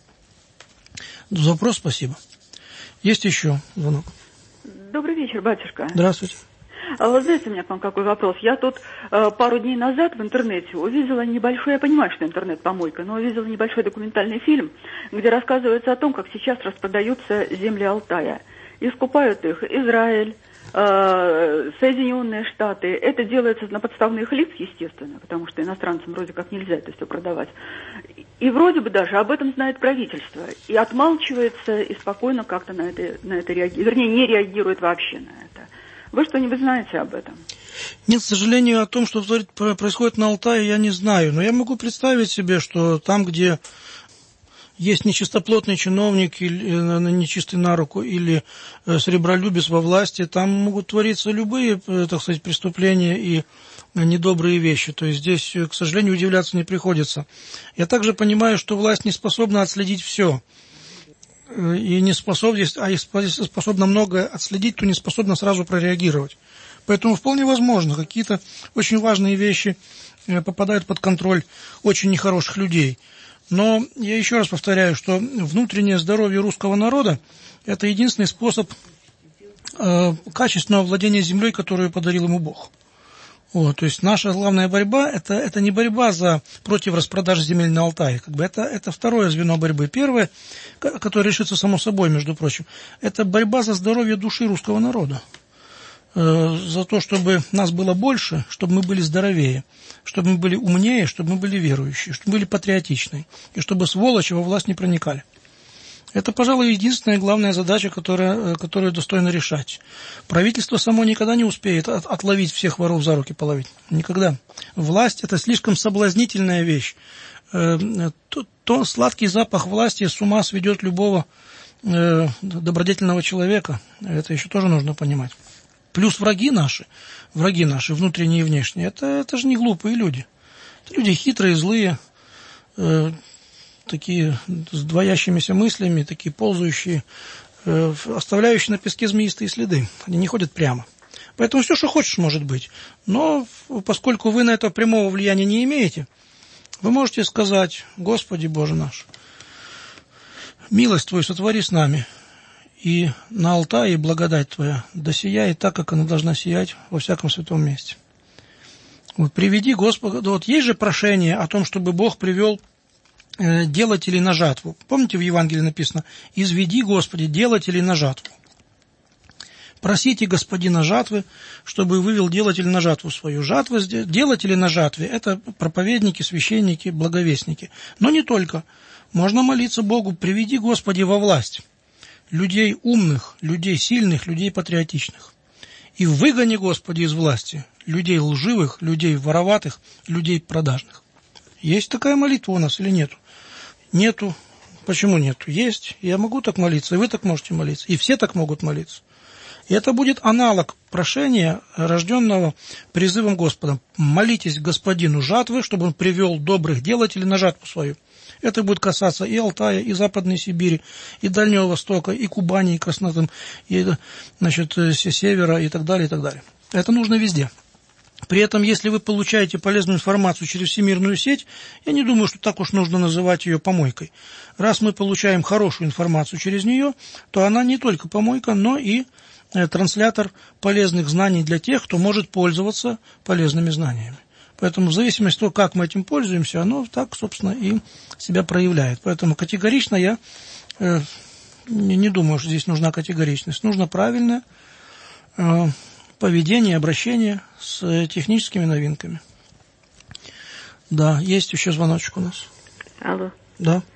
За вопрос спасибо. Есть еще звонок? Добрый вечер, батюшка. Здравствуйте. А вы знаете, у меня к вам какой вопрос? Я тут э, пару дней назад в интернете увидела небольшой, я понимаю, что интернет-помойка, но увидела небольшой документальный фильм, где рассказывается о том, как сейчас распродаются земли Алтая. И скупают их Израиль, э, Соединенные Штаты. Это делается на подставных лиц, естественно, потому что иностранцам вроде как нельзя это все продавать. И вроде бы даже об этом знает правительство. И отмалчивается, и спокойно как-то на это, на это реагирует. Вернее, не реагирует вообще на это. Вы что-нибудь знаете об этом? Нет, к сожалению, о том, что происходит на Алтае, я не знаю. Но я могу представить себе, что там, где есть нечистоплотный чиновник, или нечистый на руку, или сребролюбец во власти, там могут твориться любые, так сказать, преступления и недобрые вещи. То есть здесь, к сожалению, удивляться не приходится. Я также понимаю, что власть не способна отследить все. И не способна, а если способна многое отследить, то не способна сразу прореагировать. Поэтому вполне возможно, какие-то очень важные вещи попадают под контроль очень нехороших людей. Но я еще раз повторяю, что внутреннее здоровье русского народа – это единственный способ э, качественного владения землей, которую подарил ему Бог. Вот, то есть наша главная борьба это, – это не борьба за, против распродажи земель на Алтае. Как бы это, это второе звено борьбы. Первое, которое решится само собой, между прочим, это борьба за здоровье души русского народа. Э, за то, чтобы нас было больше, чтобы мы были здоровее, чтобы мы были умнее, чтобы мы были верующие, чтобы мы были патриотичны, и чтобы сволочи во власть не проникали. Это, пожалуй, единственная главная задача, которая, которую достойно решать. Правительство само никогда не успеет от, отловить всех воров за руки половить. Никогда. Власть – это слишком соблазнительная вещь. Э, то, то сладкий запах власти с ума сведет любого э, добродетельного человека. Это еще тоже нужно понимать. Плюс враги наши, враги наши, внутренние и внешние, это, это же не глупые люди. Это люди хитрые, злые, э, такие с двоящимися мыслями, такие ползающие, э, оставляющие на песке змеистые следы. Они не ходят прямо. Поэтому все, что хочешь, может быть. Но поскольку вы на это прямого влияния не имеете, вы можете сказать: Господи Боже наш, милость Твою сотвори с нами, и на Алтае благодать Твоя да сияет так, как она должна сиять во всяком святом месте. Вот приведи Господа, вот есть же прошение о том, чтобы Бог привел э, делателей на жатву. Помните, в Евангелии написано: «Изведи, Господи, делателей на жатву». Просите Господина жатвы, чтобы вывел делатель на жатву свою. Жатвы, делатели на жатве – это проповедники, священники, благовестники. Но не только. Можно молиться Богу: приведи, Господи, во власть людей умных, людей сильных, людей патриотичных. И выгони, Господи, из власти людей лживых, людей вороватых, людей продажных. Есть такая молитва у нас или нету? Нету. Почему нету? Есть. Я могу так молиться, и вы так можете молиться, и все так могут молиться. И это будет аналог прошения, рожденного призывом Господа. Молитесь Господину жатвы, чтобы Он привел добрых делателей на жатву свою. Это будет касаться и Алтая, и Западной Сибири, и Дальнего Востока, и Кубани, и Краснодара, и, значит, Севера, и так далее, и так далее. Это нужно везде. При этом, если вы получаете полезную информацию через всемирную сеть, я не думаю, что так уж нужно называть ее помойкой. Раз мы получаем хорошую информацию через нее, то она не только помойка, но и транслятор полезных знаний для тех, кто может пользоваться полезными знаниями. Поэтому в зависимости от того, как мы этим пользуемся, оно так, собственно, и себя проявляет. Поэтому категорично я э, не, не думаю, что здесь нужна категоричность. Нужно правильное э, поведение, обращение с техническими новинками. Да, есть еще звоночек у нас. Алло. Да.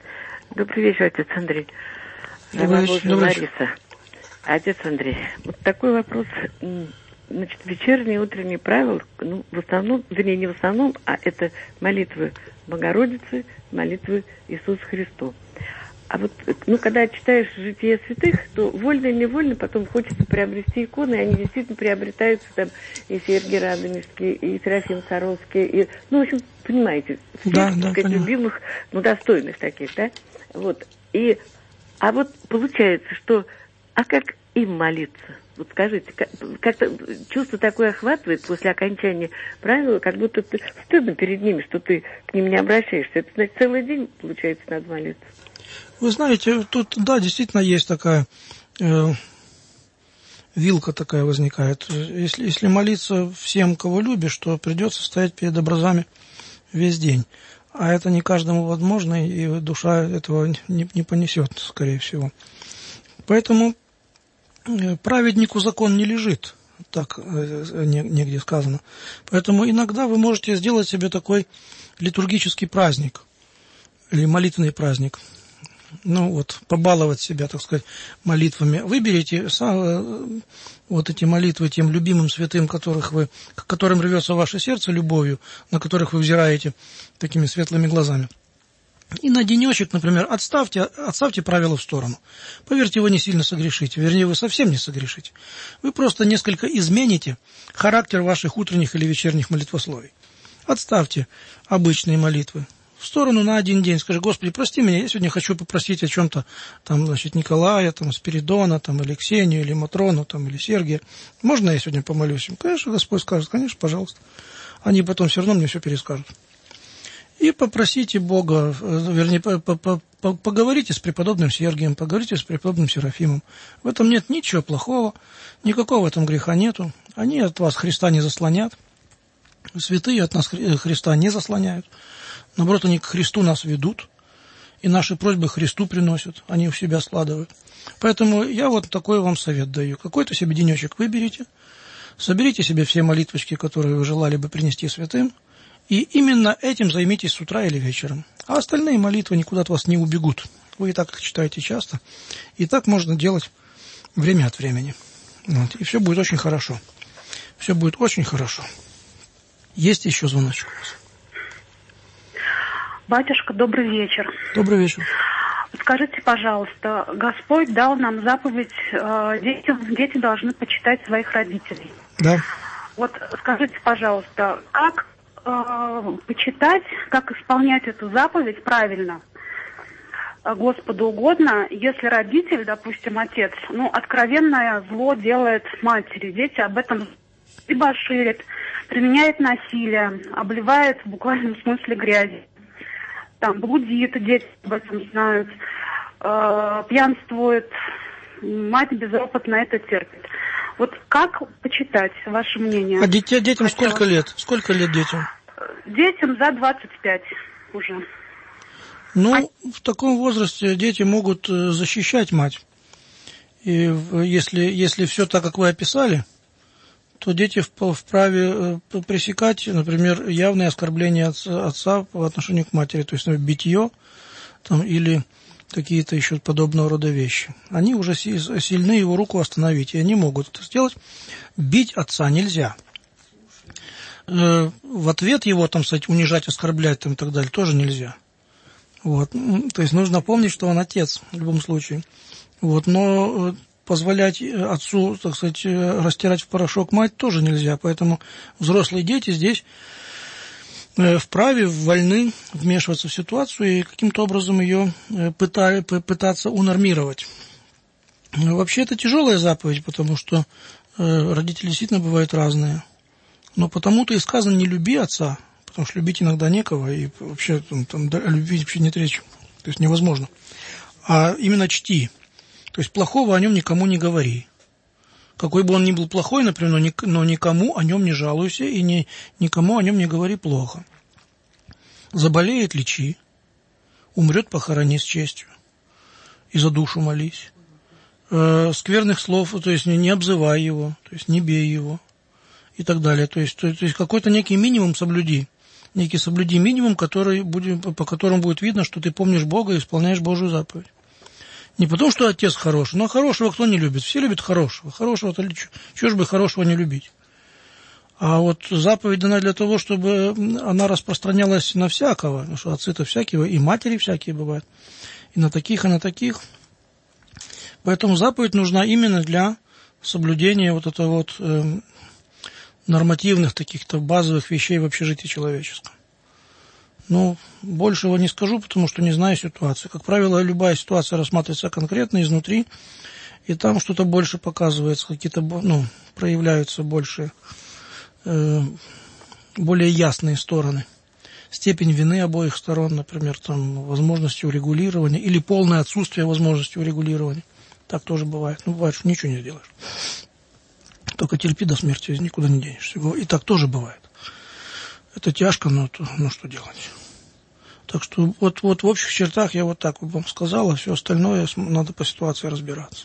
Добрый вечер, отец Андрей. Добрый вечер. Добрый вечер. Лариса. Отец Андрей, вот такой вопрос. Значит, вечерние и утренние правила, ну, в основном, вернее, не в основном, а это молитвы Богородицы, молитвы Иисусу Христу. А вот, ну, когда читаешь «Житие святых», то вольно или невольно потом хочется приобрести иконы, и они действительно приобретаются, там, и Сергий Радонежский, и Серафим Саровский, и, ну, в общем, понимаете, всех, да, так да, сказать, любимых, ну, достойных таких, да, вот, и, а вот получается, что, а как им молиться? Вот скажите, как-то чувство такое охватывает после окончания правила, как будто ты стыдно перед ними, что ты к ним не обращаешься. Это, значит, целый день, получается, надо молиться. Вы знаете, тут, да, действительно есть такая э, вилка такая возникает. Если, если молиться всем, кого любишь, то придется стоять перед образами весь день. А это не каждому возможно, и душа этого не, не понесет, скорее всего. Поэтому праведнику закон не лежит, так негде сказано. Поэтому иногда вы можете сделать себе такой литургический праздник или молитвенный праздник. Ну вот, побаловать себя, так сказать, молитвами. Выберите вот эти молитвы тем любимым святым, которых вы, к которым рвется ваше сердце любовью, на которых вы взираете такими светлыми глазами. И на денечек, например, отставьте, отставьте правила в сторону. Поверьте, вы не сильно согрешите. Вернее, вы совсем не согрешите. Вы просто несколько измените характер ваших утренних или вечерних молитвословий. Отставьте обычные молитвы в сторону на один день. Скажи: Господи, прости меня, я сегодня хочу попросить о чем-то, там, значит, Николая, там, Спиридона, там, или Ксению, или Матрону, там, или Сергия. Можно я сегодня помолюсь им? Конечно, Господь скажет, конечно, пожалуйста. Они потом все равно мне все перескажут. И попросите Бога, вернее, поговорите с преподобным Сергием, поговорите с преподобным Серафимом. В этом нет ничего плохого, никакого в этом греха нету. Они от вас Христа не заслонят, святые от нас Христа не заслоняют. Наоборот, они к Христу нас ведут, и наши просьбы Христу приносят, они в себя складывают. Поэтому я вот такой вам совет даю. Какой-то себе денечек выберите, соберите себе все молитвочки, которые вы желали бы принести святым, и именно этим займитесь с утра или вечером. А остальные молитвы никуда от вас не убегут. Вы и так их читаете часто. И так можно делать время от времени. Вот. И все будет очень хорошо. Все будет очень хорошо. Есть еще звоночек у вас? Батюшка, добрый вечер. Добрый вечер. Скажите, пожалуйста, Господь дал нам заповедь, э, детям, дети должны почитать своих родителей. Да. Вот скажите, пожалуйста, как почитать, как исполнять эту заповедь правильно, Господу угодно, если родитель, допустим, отец, ну, откровенное зло делает матери, дети об этом дебоширят, применяет насилие, обливает в буквальном смысле грязи, там, блудит, дети об этом знают, э, пьянствует, мать безропотно это терпит. Вот как почитать, ваше мнение? А детям, детям Хотела... сколько лет? Сколько лет детям? Детям за двадцать пять уже. Ну, а... в таком возрасте дети могут защищать мать. И если, если все так, как вы описали, то дети вправе пресекать, например, явное оскорбление отца, отца по отношению к матери, то есть, например, битье там, или какие-то еще подобного рода вещи. Они уже сильны его руку остановить, и они могут это сделать. Бить отца нельзя. В ответ его, там, кстати, унижать, оскорблять там, и так далее тоже нельзя. Вот. То есть нужно помнить, что он отец в любом случае. Вот. Но позволять отцу, так сказать, растирать в порошок мать тоже нельзя. Поэтому взрослые дети здесь вправе, вольны вмешиваться в ситуацию и каким-то образом ее пытали, пытаться унормировать. Вообще это тяжелая заповедь, потому что родители действительно бывают разные. Но потому-то и сказано: не люби отца, потому что любить иногда некого, и вообще там, там, о любви вообще нет речи, то есть невозможно. А именно чти, то есть плохого о нем никому не говори. Какой бы он ни был плохой, например, но, ни, но никому о нем не жалуйся и ни, никому о нем не говори плохо. Заболеет — лечи, умрет — похорони с честью и за душу молись. Э, скверных слов, то есть не, не обзывай его, то есть не бей его и так далее. То есть, то, то есть какой-то некий минимум соблюди. некий соблюди минимум, который будет, по которому будет видно, что ты помнишь Бога и исполняешь Божию заповедь. Не потому, что отец хороший, но хорошего кто не любит? Все любят хорошего. Хорошего-то чего ж бы хорошего не любить? А вот заповедь дана для того, чтобы она распространялась на всякого, потому что отцы-то всякие, и матери всякие бывают, и на таких, и на таких. Поэтому заповедь нужна именно для соблюдения вот этого вот э, нормативных таких-то базовых вещей в общежитии человеческом. Ну, большего не скажу, потому что не знаю ситуации. Как правило, любая ситуация рассматривается конкретно изнутри, и там что-то больше показывается, какие-то, ну, проявляются больше, э, более ясные стороны. Степень вины обоих сторон, например, там, возможности урегулирования или полное отсутствие возможности урегулирования. Так тоже бывает. Ну, бывает, что ничего не сделаешь. Только терпи до смерти, никуда не денешься. И так тоже бывает. Это тяжко, но, но что делать? Так что вот, вот в общих чертах я вот так вам сказал, а все остальное надо по ситуации разбираться.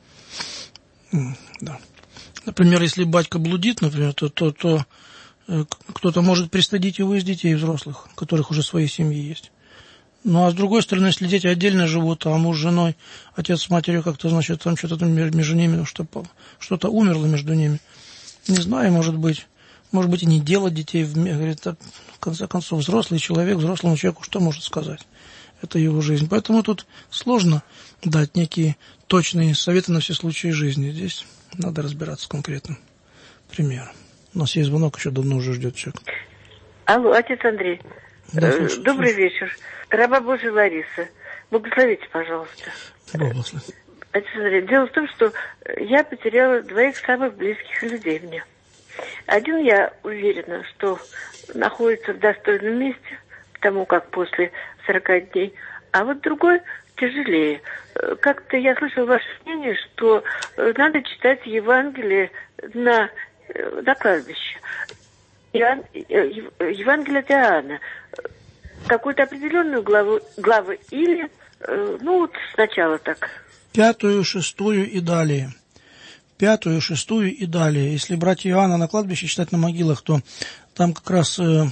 Да. Например, если батька блудит, например, то, то, то э, кто-то может пристыдить его из детей взрослых, у которых уже свои семьи есть. Ну, а с другой стороны, если дети отдельно живут, а муж с женой, отец с матерью как-то, значит, там что-то там между ними, что-то, что-то умерло между ними. Не знаю, может быть. Может быть, и не делать детей. Говорит, в конце концов, взрослый человек, взрослому человеку что может сказать? Это его жизнь. Поэтому тут сложно дать некие точные советы на все случаи жизни. Здесь надо разбираться с конкретным примером. У нас есть звонок, еще давно уже ждет человек. Алло, отец Андрей. Да, э, слушаю, добрый слушаю. вечер. Раба Божия Лариса. Благословите, пожалуйста. Благослови. Отец Андрей, дело в том, что я потеряла двоих самых близких людей мне. Один, я уверена, что находится в достойном месте, потому как после сорока дней, а вот другой тяжелее. Как-то я слышала ваше мнение, что надо читать Евангелие на, на кладбище. Иоанн, Евангелие от Иоанна. Какую-то определенную главу, главу или, ну вот сначала так. Пятую, шестую и далее. Пятую, шестую и далее. Если брать Иоанна на кладбище, читать на могилах, то там как раз э,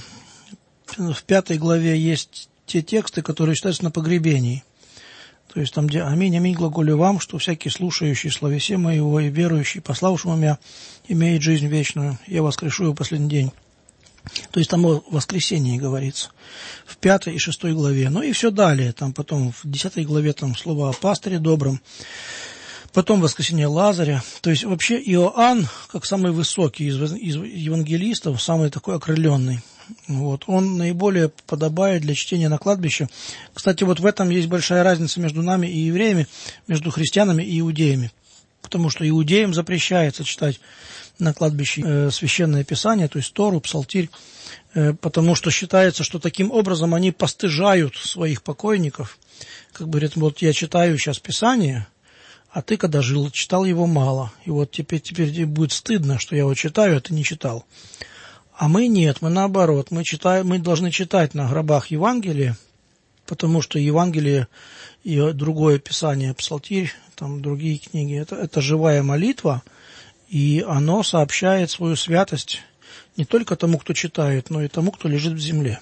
в пятой главе есть те тексты, которые читаются на погребении. То есть там, где «Аминь, аминь, глаголю вам, что всякий слушающий словесе моего и верующий, пославшему меня, имеет жизнь вечную, я воскрешу его в последний день». То есть там о воскресении говорится в пятой и шестой главе. Ну и все далее. Там потом в десятой главе там слова о пастыре добром. Потом воскресение Лазаря. То есть вообще Иоанн, как самый высокий из, из евангелистов, самый такой окрыленный, вот, он наиболее подобает для чтения на кладбище. Кстати, вот в этом есть большая разница между нами и евреями, между христианами и иудеями. Потому что иудеям запрещается читать на кладбище э, священное писание, то есть Тору, Псалтирь, э, потому что считается, что таким образом они постыжают своих покойников. Как бы говорят, вот я читаю сейчас Писание, а ты, когда жил, читал его мало. И вот теперь, теперь будет стыдно, что я его читаю, а ты не читал. А мы нет, мы наоборот. Мы, читаем, мы должны читать на гробах Евангелие, потому что Евангелие и другое Писание, Псалтирь, там другие книги, это, это живая молитва, и оно сообщает свою святость не только тому, кто читает, но и тому, кто лежит в земле,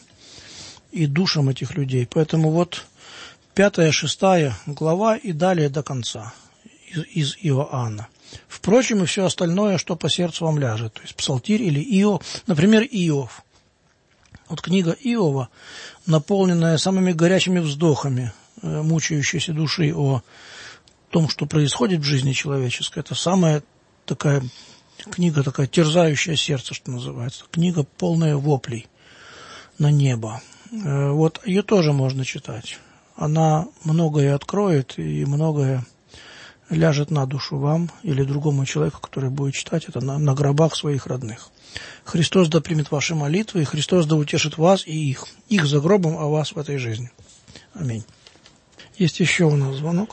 и душам этих людей. Поэтому вот пятая, шестая глава и далее до конца из, из Иоанна. Впрочем, и все остальное, что по сердцу вам ляжет, то есть Псалтирь или Иов, например, Иов. Вот книга Иова, наполненная самыми горячими вздохами э, мучающейся души о том, что происходит в жизни человеческой, это самая такая книга, такая терзающая сердце, что называется, книга полная воплей на небо. Э, вот ее тоже можно читать. Она многое откроет и многое ляжет на душу вам или другому человеку, который будет читать это на, на гробах своих родных. Христос да примет ваши молитвы, и Христос да утешит вас и их, их за гробом, а вас в этой жизни. Аминь. Есть еще у нас звонок.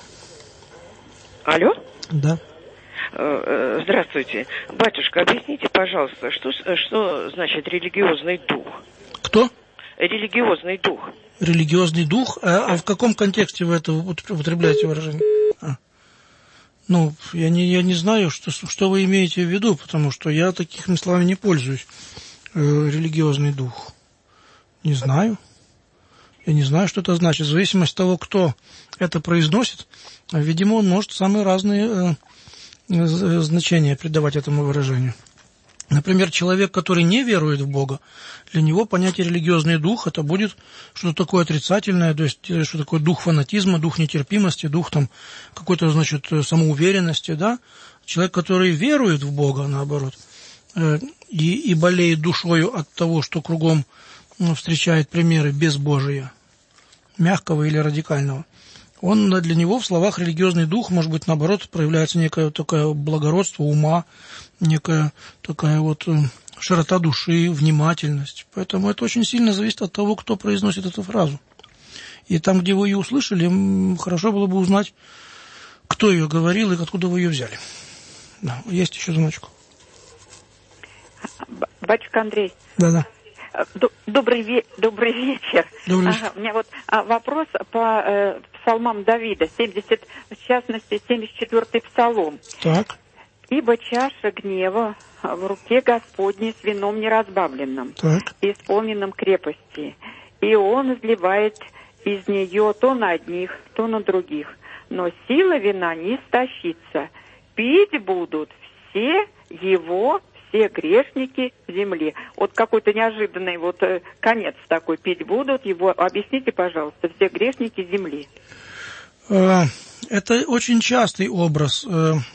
Алло? Да. Здравствуйте. Батюшка, объясните, пожалуйста, что, что значит религиозный дух? Кто? Религиозный дух. Религиозный дух? А, а в каком контексте вы это употребляете выражение? А. Ну, я не, я не знаю, что, что вы имеете в виду, потому что я такими словами не пользуюсь. Э, религиозный дух. Не знаю. Я не знаю, что это значит. В зависимости от того, кто это произносит, видимо, он может самые разные э, значения придавать этому выражению. Например, человек, который не верует в Бога, для него понятие религиозный дух это будет что-то такое отрицательное, то есть что такое дух фанатизма, дух нетерпимости, дух там какой-то, значит, самоуверенности, да. Человек, который верует в Бога, наоборот, э, и, и болеет душою от того, что кругом ну, встречает примеры безбожия, мягкого или радикального, он для него в словах религиозный дух, может быть, наоборот, проявляется некое такое благородство ума, некая такая вот широта души, внимательность. Поэтому это очень сильно зависит от того, кто произносит эту фразу. И там, где вы ее услышали, хорошо было бы узнать, кто ее говорил и откуда вы ее взяли. Да, есть еще звоночку. Батюшка Андрей. Да-да. Добрый, ве... Добрый вечер. Добрый вечер. Ага, у меня вот а, вопрос по э, псалмам Давида, семьдесят, в частности, семьдесят четвёртый псалом. Так. «Ибо чаша гнева в руке Господней с вином неразбавленным, так. исполненным крепости, и Он изливает из нее то на одних, то на других. Но сила вина не истощится. Пить будут все его, все грешники земли». Вот какой-то неожиданный вот э, конец такой. Пить будут его. Объясните, пожалуйста, все грешники земли. Это очень частый образ.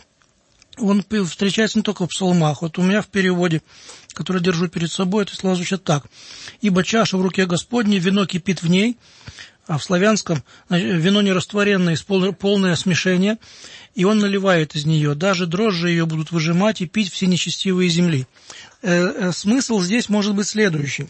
Он встречается не только в псалмах. Вот у меня в переводе, который держу перед собой, это слова звучат так. «Ибо чаша в руке Господней, вино кипит в ней». А в славянском вино нерастворенное, полное смешение, и он наливает из нее. Даже дрожжи ее будут выжимать и пить все нечестивые земли. Смысл здесь может быть следующий.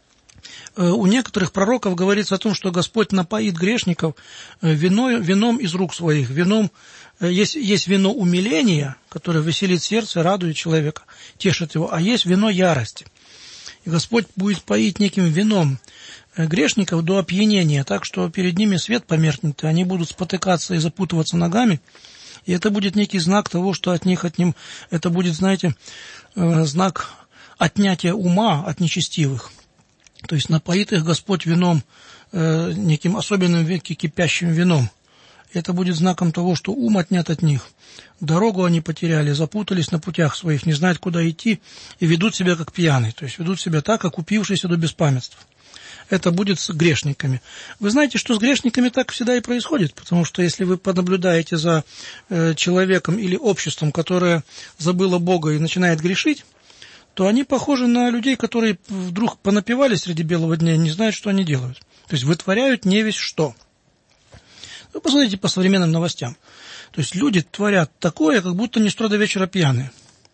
У некоторых пророков говорится о том, что Господь напоит грешников вино, вином из рук своих. Вином, есть, есть вино умиления, которое веселит сердце, радует человека, тешит его, а есть вино ярости. И Господь будет поить неким вином грешников до опьянения, так что перед ними свет померкнет, и они будут спотыкаться и запутываться ногами. И это будет некий знак того, что от них, от ним, это будет, знаете, знак отнятия ума от нечестивых. То есть напоит их Господь вином, э, неким особенным кипящим вином. Это будет знаком того, что ум отнят от них. Дорогу они потеряли, запутались на путях своих, не знают, куда идти, и ведут себя как пьяные. То есть ведут себя так, как упившиеся до беспамятства. Это будет с грешниками. Вы знаете, что с грешниками так всегда и происходит, потому что если вы понаблюдаете за э, человеком или обществом, которое забыло Бога и начинает грешить, то они похожи на людей, которые вдруг понапивались среди белого дня и не знают, что они делают. То есть вытворяют не весь что. Вы посмотрите по современным новостям. То есть люди творят такое, как будто не с утра до вечера пьяные.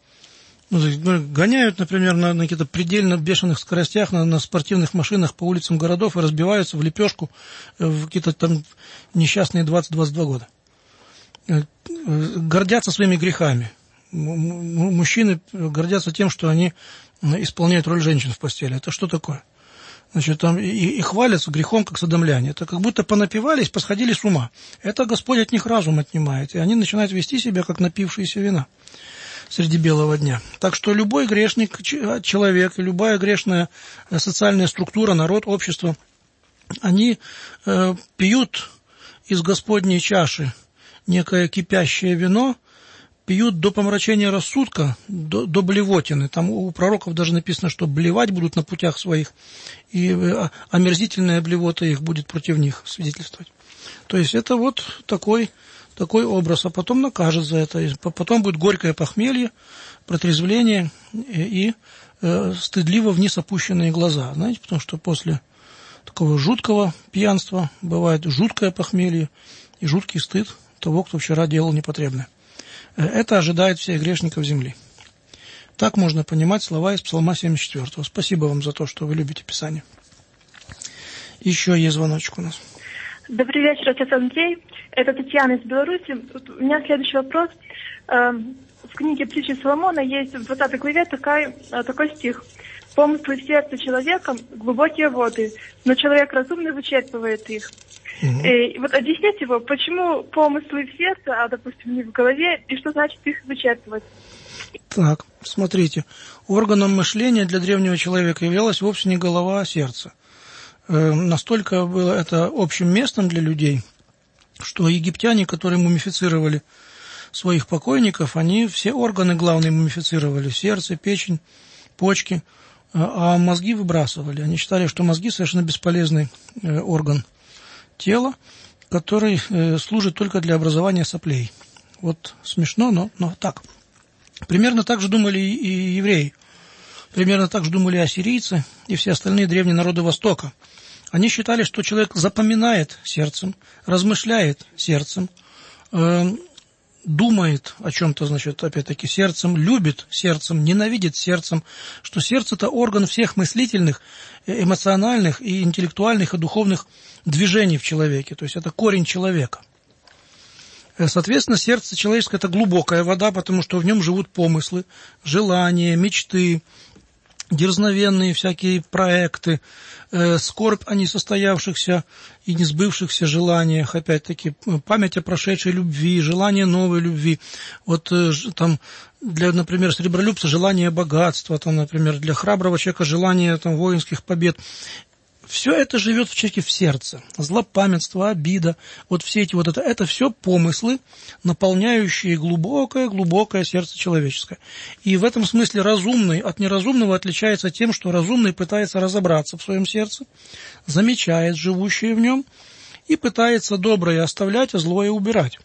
Ну, гоняют, например, на, на каких-то предельно бешеных скоростях на, на спортивных машинах по улицам городов и разбиваются в лепешку в какие-то там несчастные двадцать-двадцать два года. Гордятся своими грехами. Мужчины гордятся тем, что они исполняют роль женщин в постели. Это что такое? Значит, там и, и хвалятся грехом, как содомляне. Это как будто понапивались, посходили с ума. Это Господь от них разум отнимает, и они начинают вести себя, как напившиеся вина среди белого дня. Так что любой грешник, человек, и любая грешная социальная структура, народ, общество, они э, пьют из Господней чаши некое кипящее вино, пьют до помрачения рассудка, до, до блевотины. Там у пророков даже написано, что блевать будут на путях своих, и омерзительная блевота их будет против них свидетельствовать. То есть это вот такой, такой образ, а потом накажет за это. Потом будет горькое похмелье, протрезвление и, и э, стыдливо вниз опущенные глаза. Знаете, потому что после такого жуткого пьянства бывает жуткое похмелье и жуткий стыд того, кто вчера делал непотребное. Это ожидает всех грешников земли. Так можно понимать слова из Псалма семьдесят четвёртого. Спасибо вам за то, что вы любите Писание. Еще есть звоночек у нас. Добрый вечер, отец Андрей. Это Татьяна из Беларуси. У меня следующий вопрос. В книге «Притчи Соломона» есть в двадцатой главе такой, такой стих. «Помыслы в сердце человека – глубокие воды, но человек разумный вычерпывает их». Угу. И вот объясните его, почему помыслы в сердце, а, допустим, не в голове, и что значит их вычерпывать? Так, смотрите. Органом мышления для древнего человека являлась вовсе не голова, а сердце. настолько было это общим местом для людей, что египтяне, которые мумифицировали своих покойников, они все органы главные мумифицировали: сердце, печень, почки, а мозги выбрасывали. Они считали, что мозги совершенно бесполезный орган тела, который служит только для образования соплей. Вот смешно, но, но так. Примерно так же думали и евреи. Примерно так же думали ассирийцы и все остальные древние народы Востока. Они считали, что человек запоминает сердцем, размышляет сердцем, э, думает о чем-то, значит, опять-таки сердцем, любит сердцем, ненавидит сердцем, что сердце – это орган всех мыслительных, эмоциональных и интеллектуальных и духовных движений в человеке, то есть это корень человека. Соответственно, сердце человеческое – это глубокая вода, потому что в нем живут помыслы, желания, мечты, дерзновенные всякие проекты, э, скорбь о несостоявшихся и несбывшихся желаниях, опять-таки, память о прошедшей любви, желание новой любви. Вот э, там для, например, сребролюбца желание богатства, там, например, для храброго человека желание там, воинских побед. Все это живет в человеке в сердце. Злопамятство, обида, вот все эти вот это, это все помыслы, наполняющие глубокое-глубокое сердце человеческое. И в этом смысле разумный от неразумного отличается тем, что разумный пытается разобраться в своем сердце, замечает живущее в нем и пытается доброе оставлять, а злое убирать.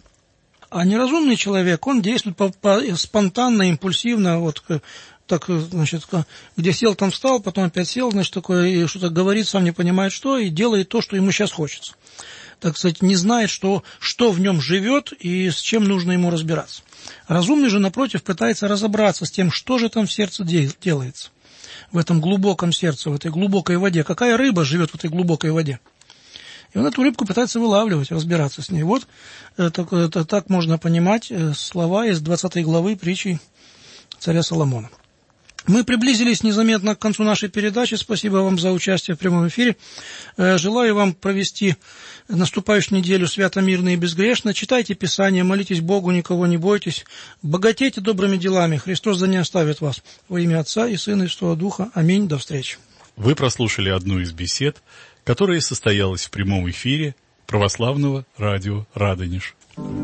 А неразумный человек, он действует по, по, спонтанно, импульсивно, вот так, значит, где сел, там встал, потом опять сел, значит, такое, и что-то говорит, сам не понимает что, и делает то, что ему сейчас хочется. Так сказать, не знает, что, что в нем живет и с чем нужно ему разбираться. Разумный же, напротив, пытается разобраться с тем, что же там в сердце делается, в этом глубоком сердце, в этой глубокой воде. Какая рыба живет в этой глубокой воде? И он эту рыбку пытается вылавливать, разбираться с ней. Вот это, это, так можно понимать слова из двадцатой главы притчи царя Соломона. Мы приблизились незаметно к концу нашей передачи. Спасибо вам за участие в прямом эфире. Желаю вам провести наступающую неделю свято, мирно и безгрешно. Читайте Писание, молитесь Богу, никого не бойтесь. Богатейте добрыми делами. Христос да не оставит вас. Во имя Отца и Сына и Святого Духа. Аминь. До встречи. Вы прослушали одну из бесед, которая состоялась в прямом эфире православного радио «Радонеж».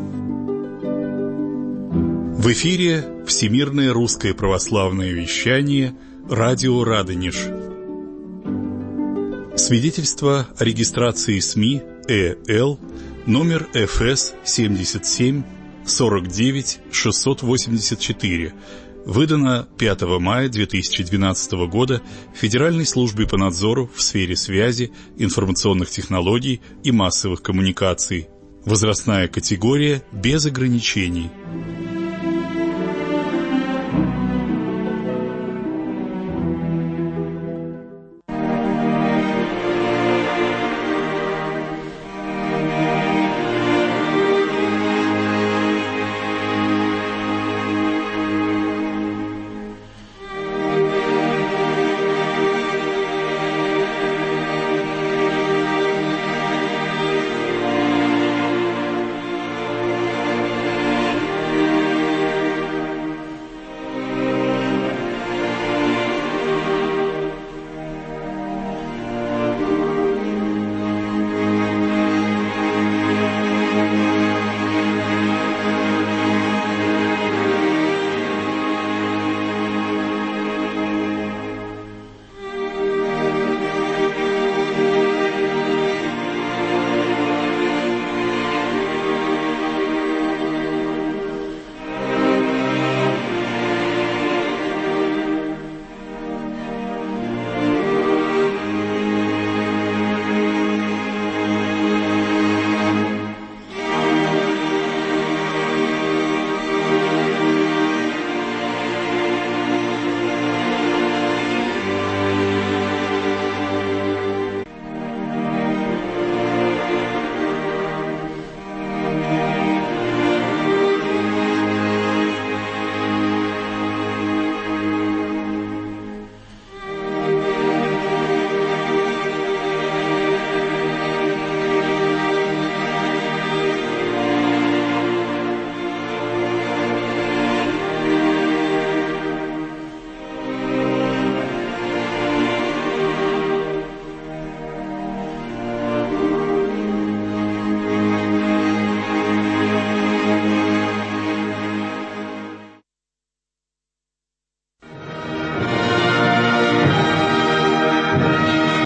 В эфире Всемирное русское православное вещание «Радио Радонеж». Свидетельство о регистрации СМИ ЭЛ номер эф эс семьдесят семь сорок девять шестьсот восемьдесят четыре, выдано пятого мая две тысячи двенадцатого года Федеральной службой по надзору в сфере связи, информационных технологий и массовых коммуникаций. Возрастная категория без ограничений.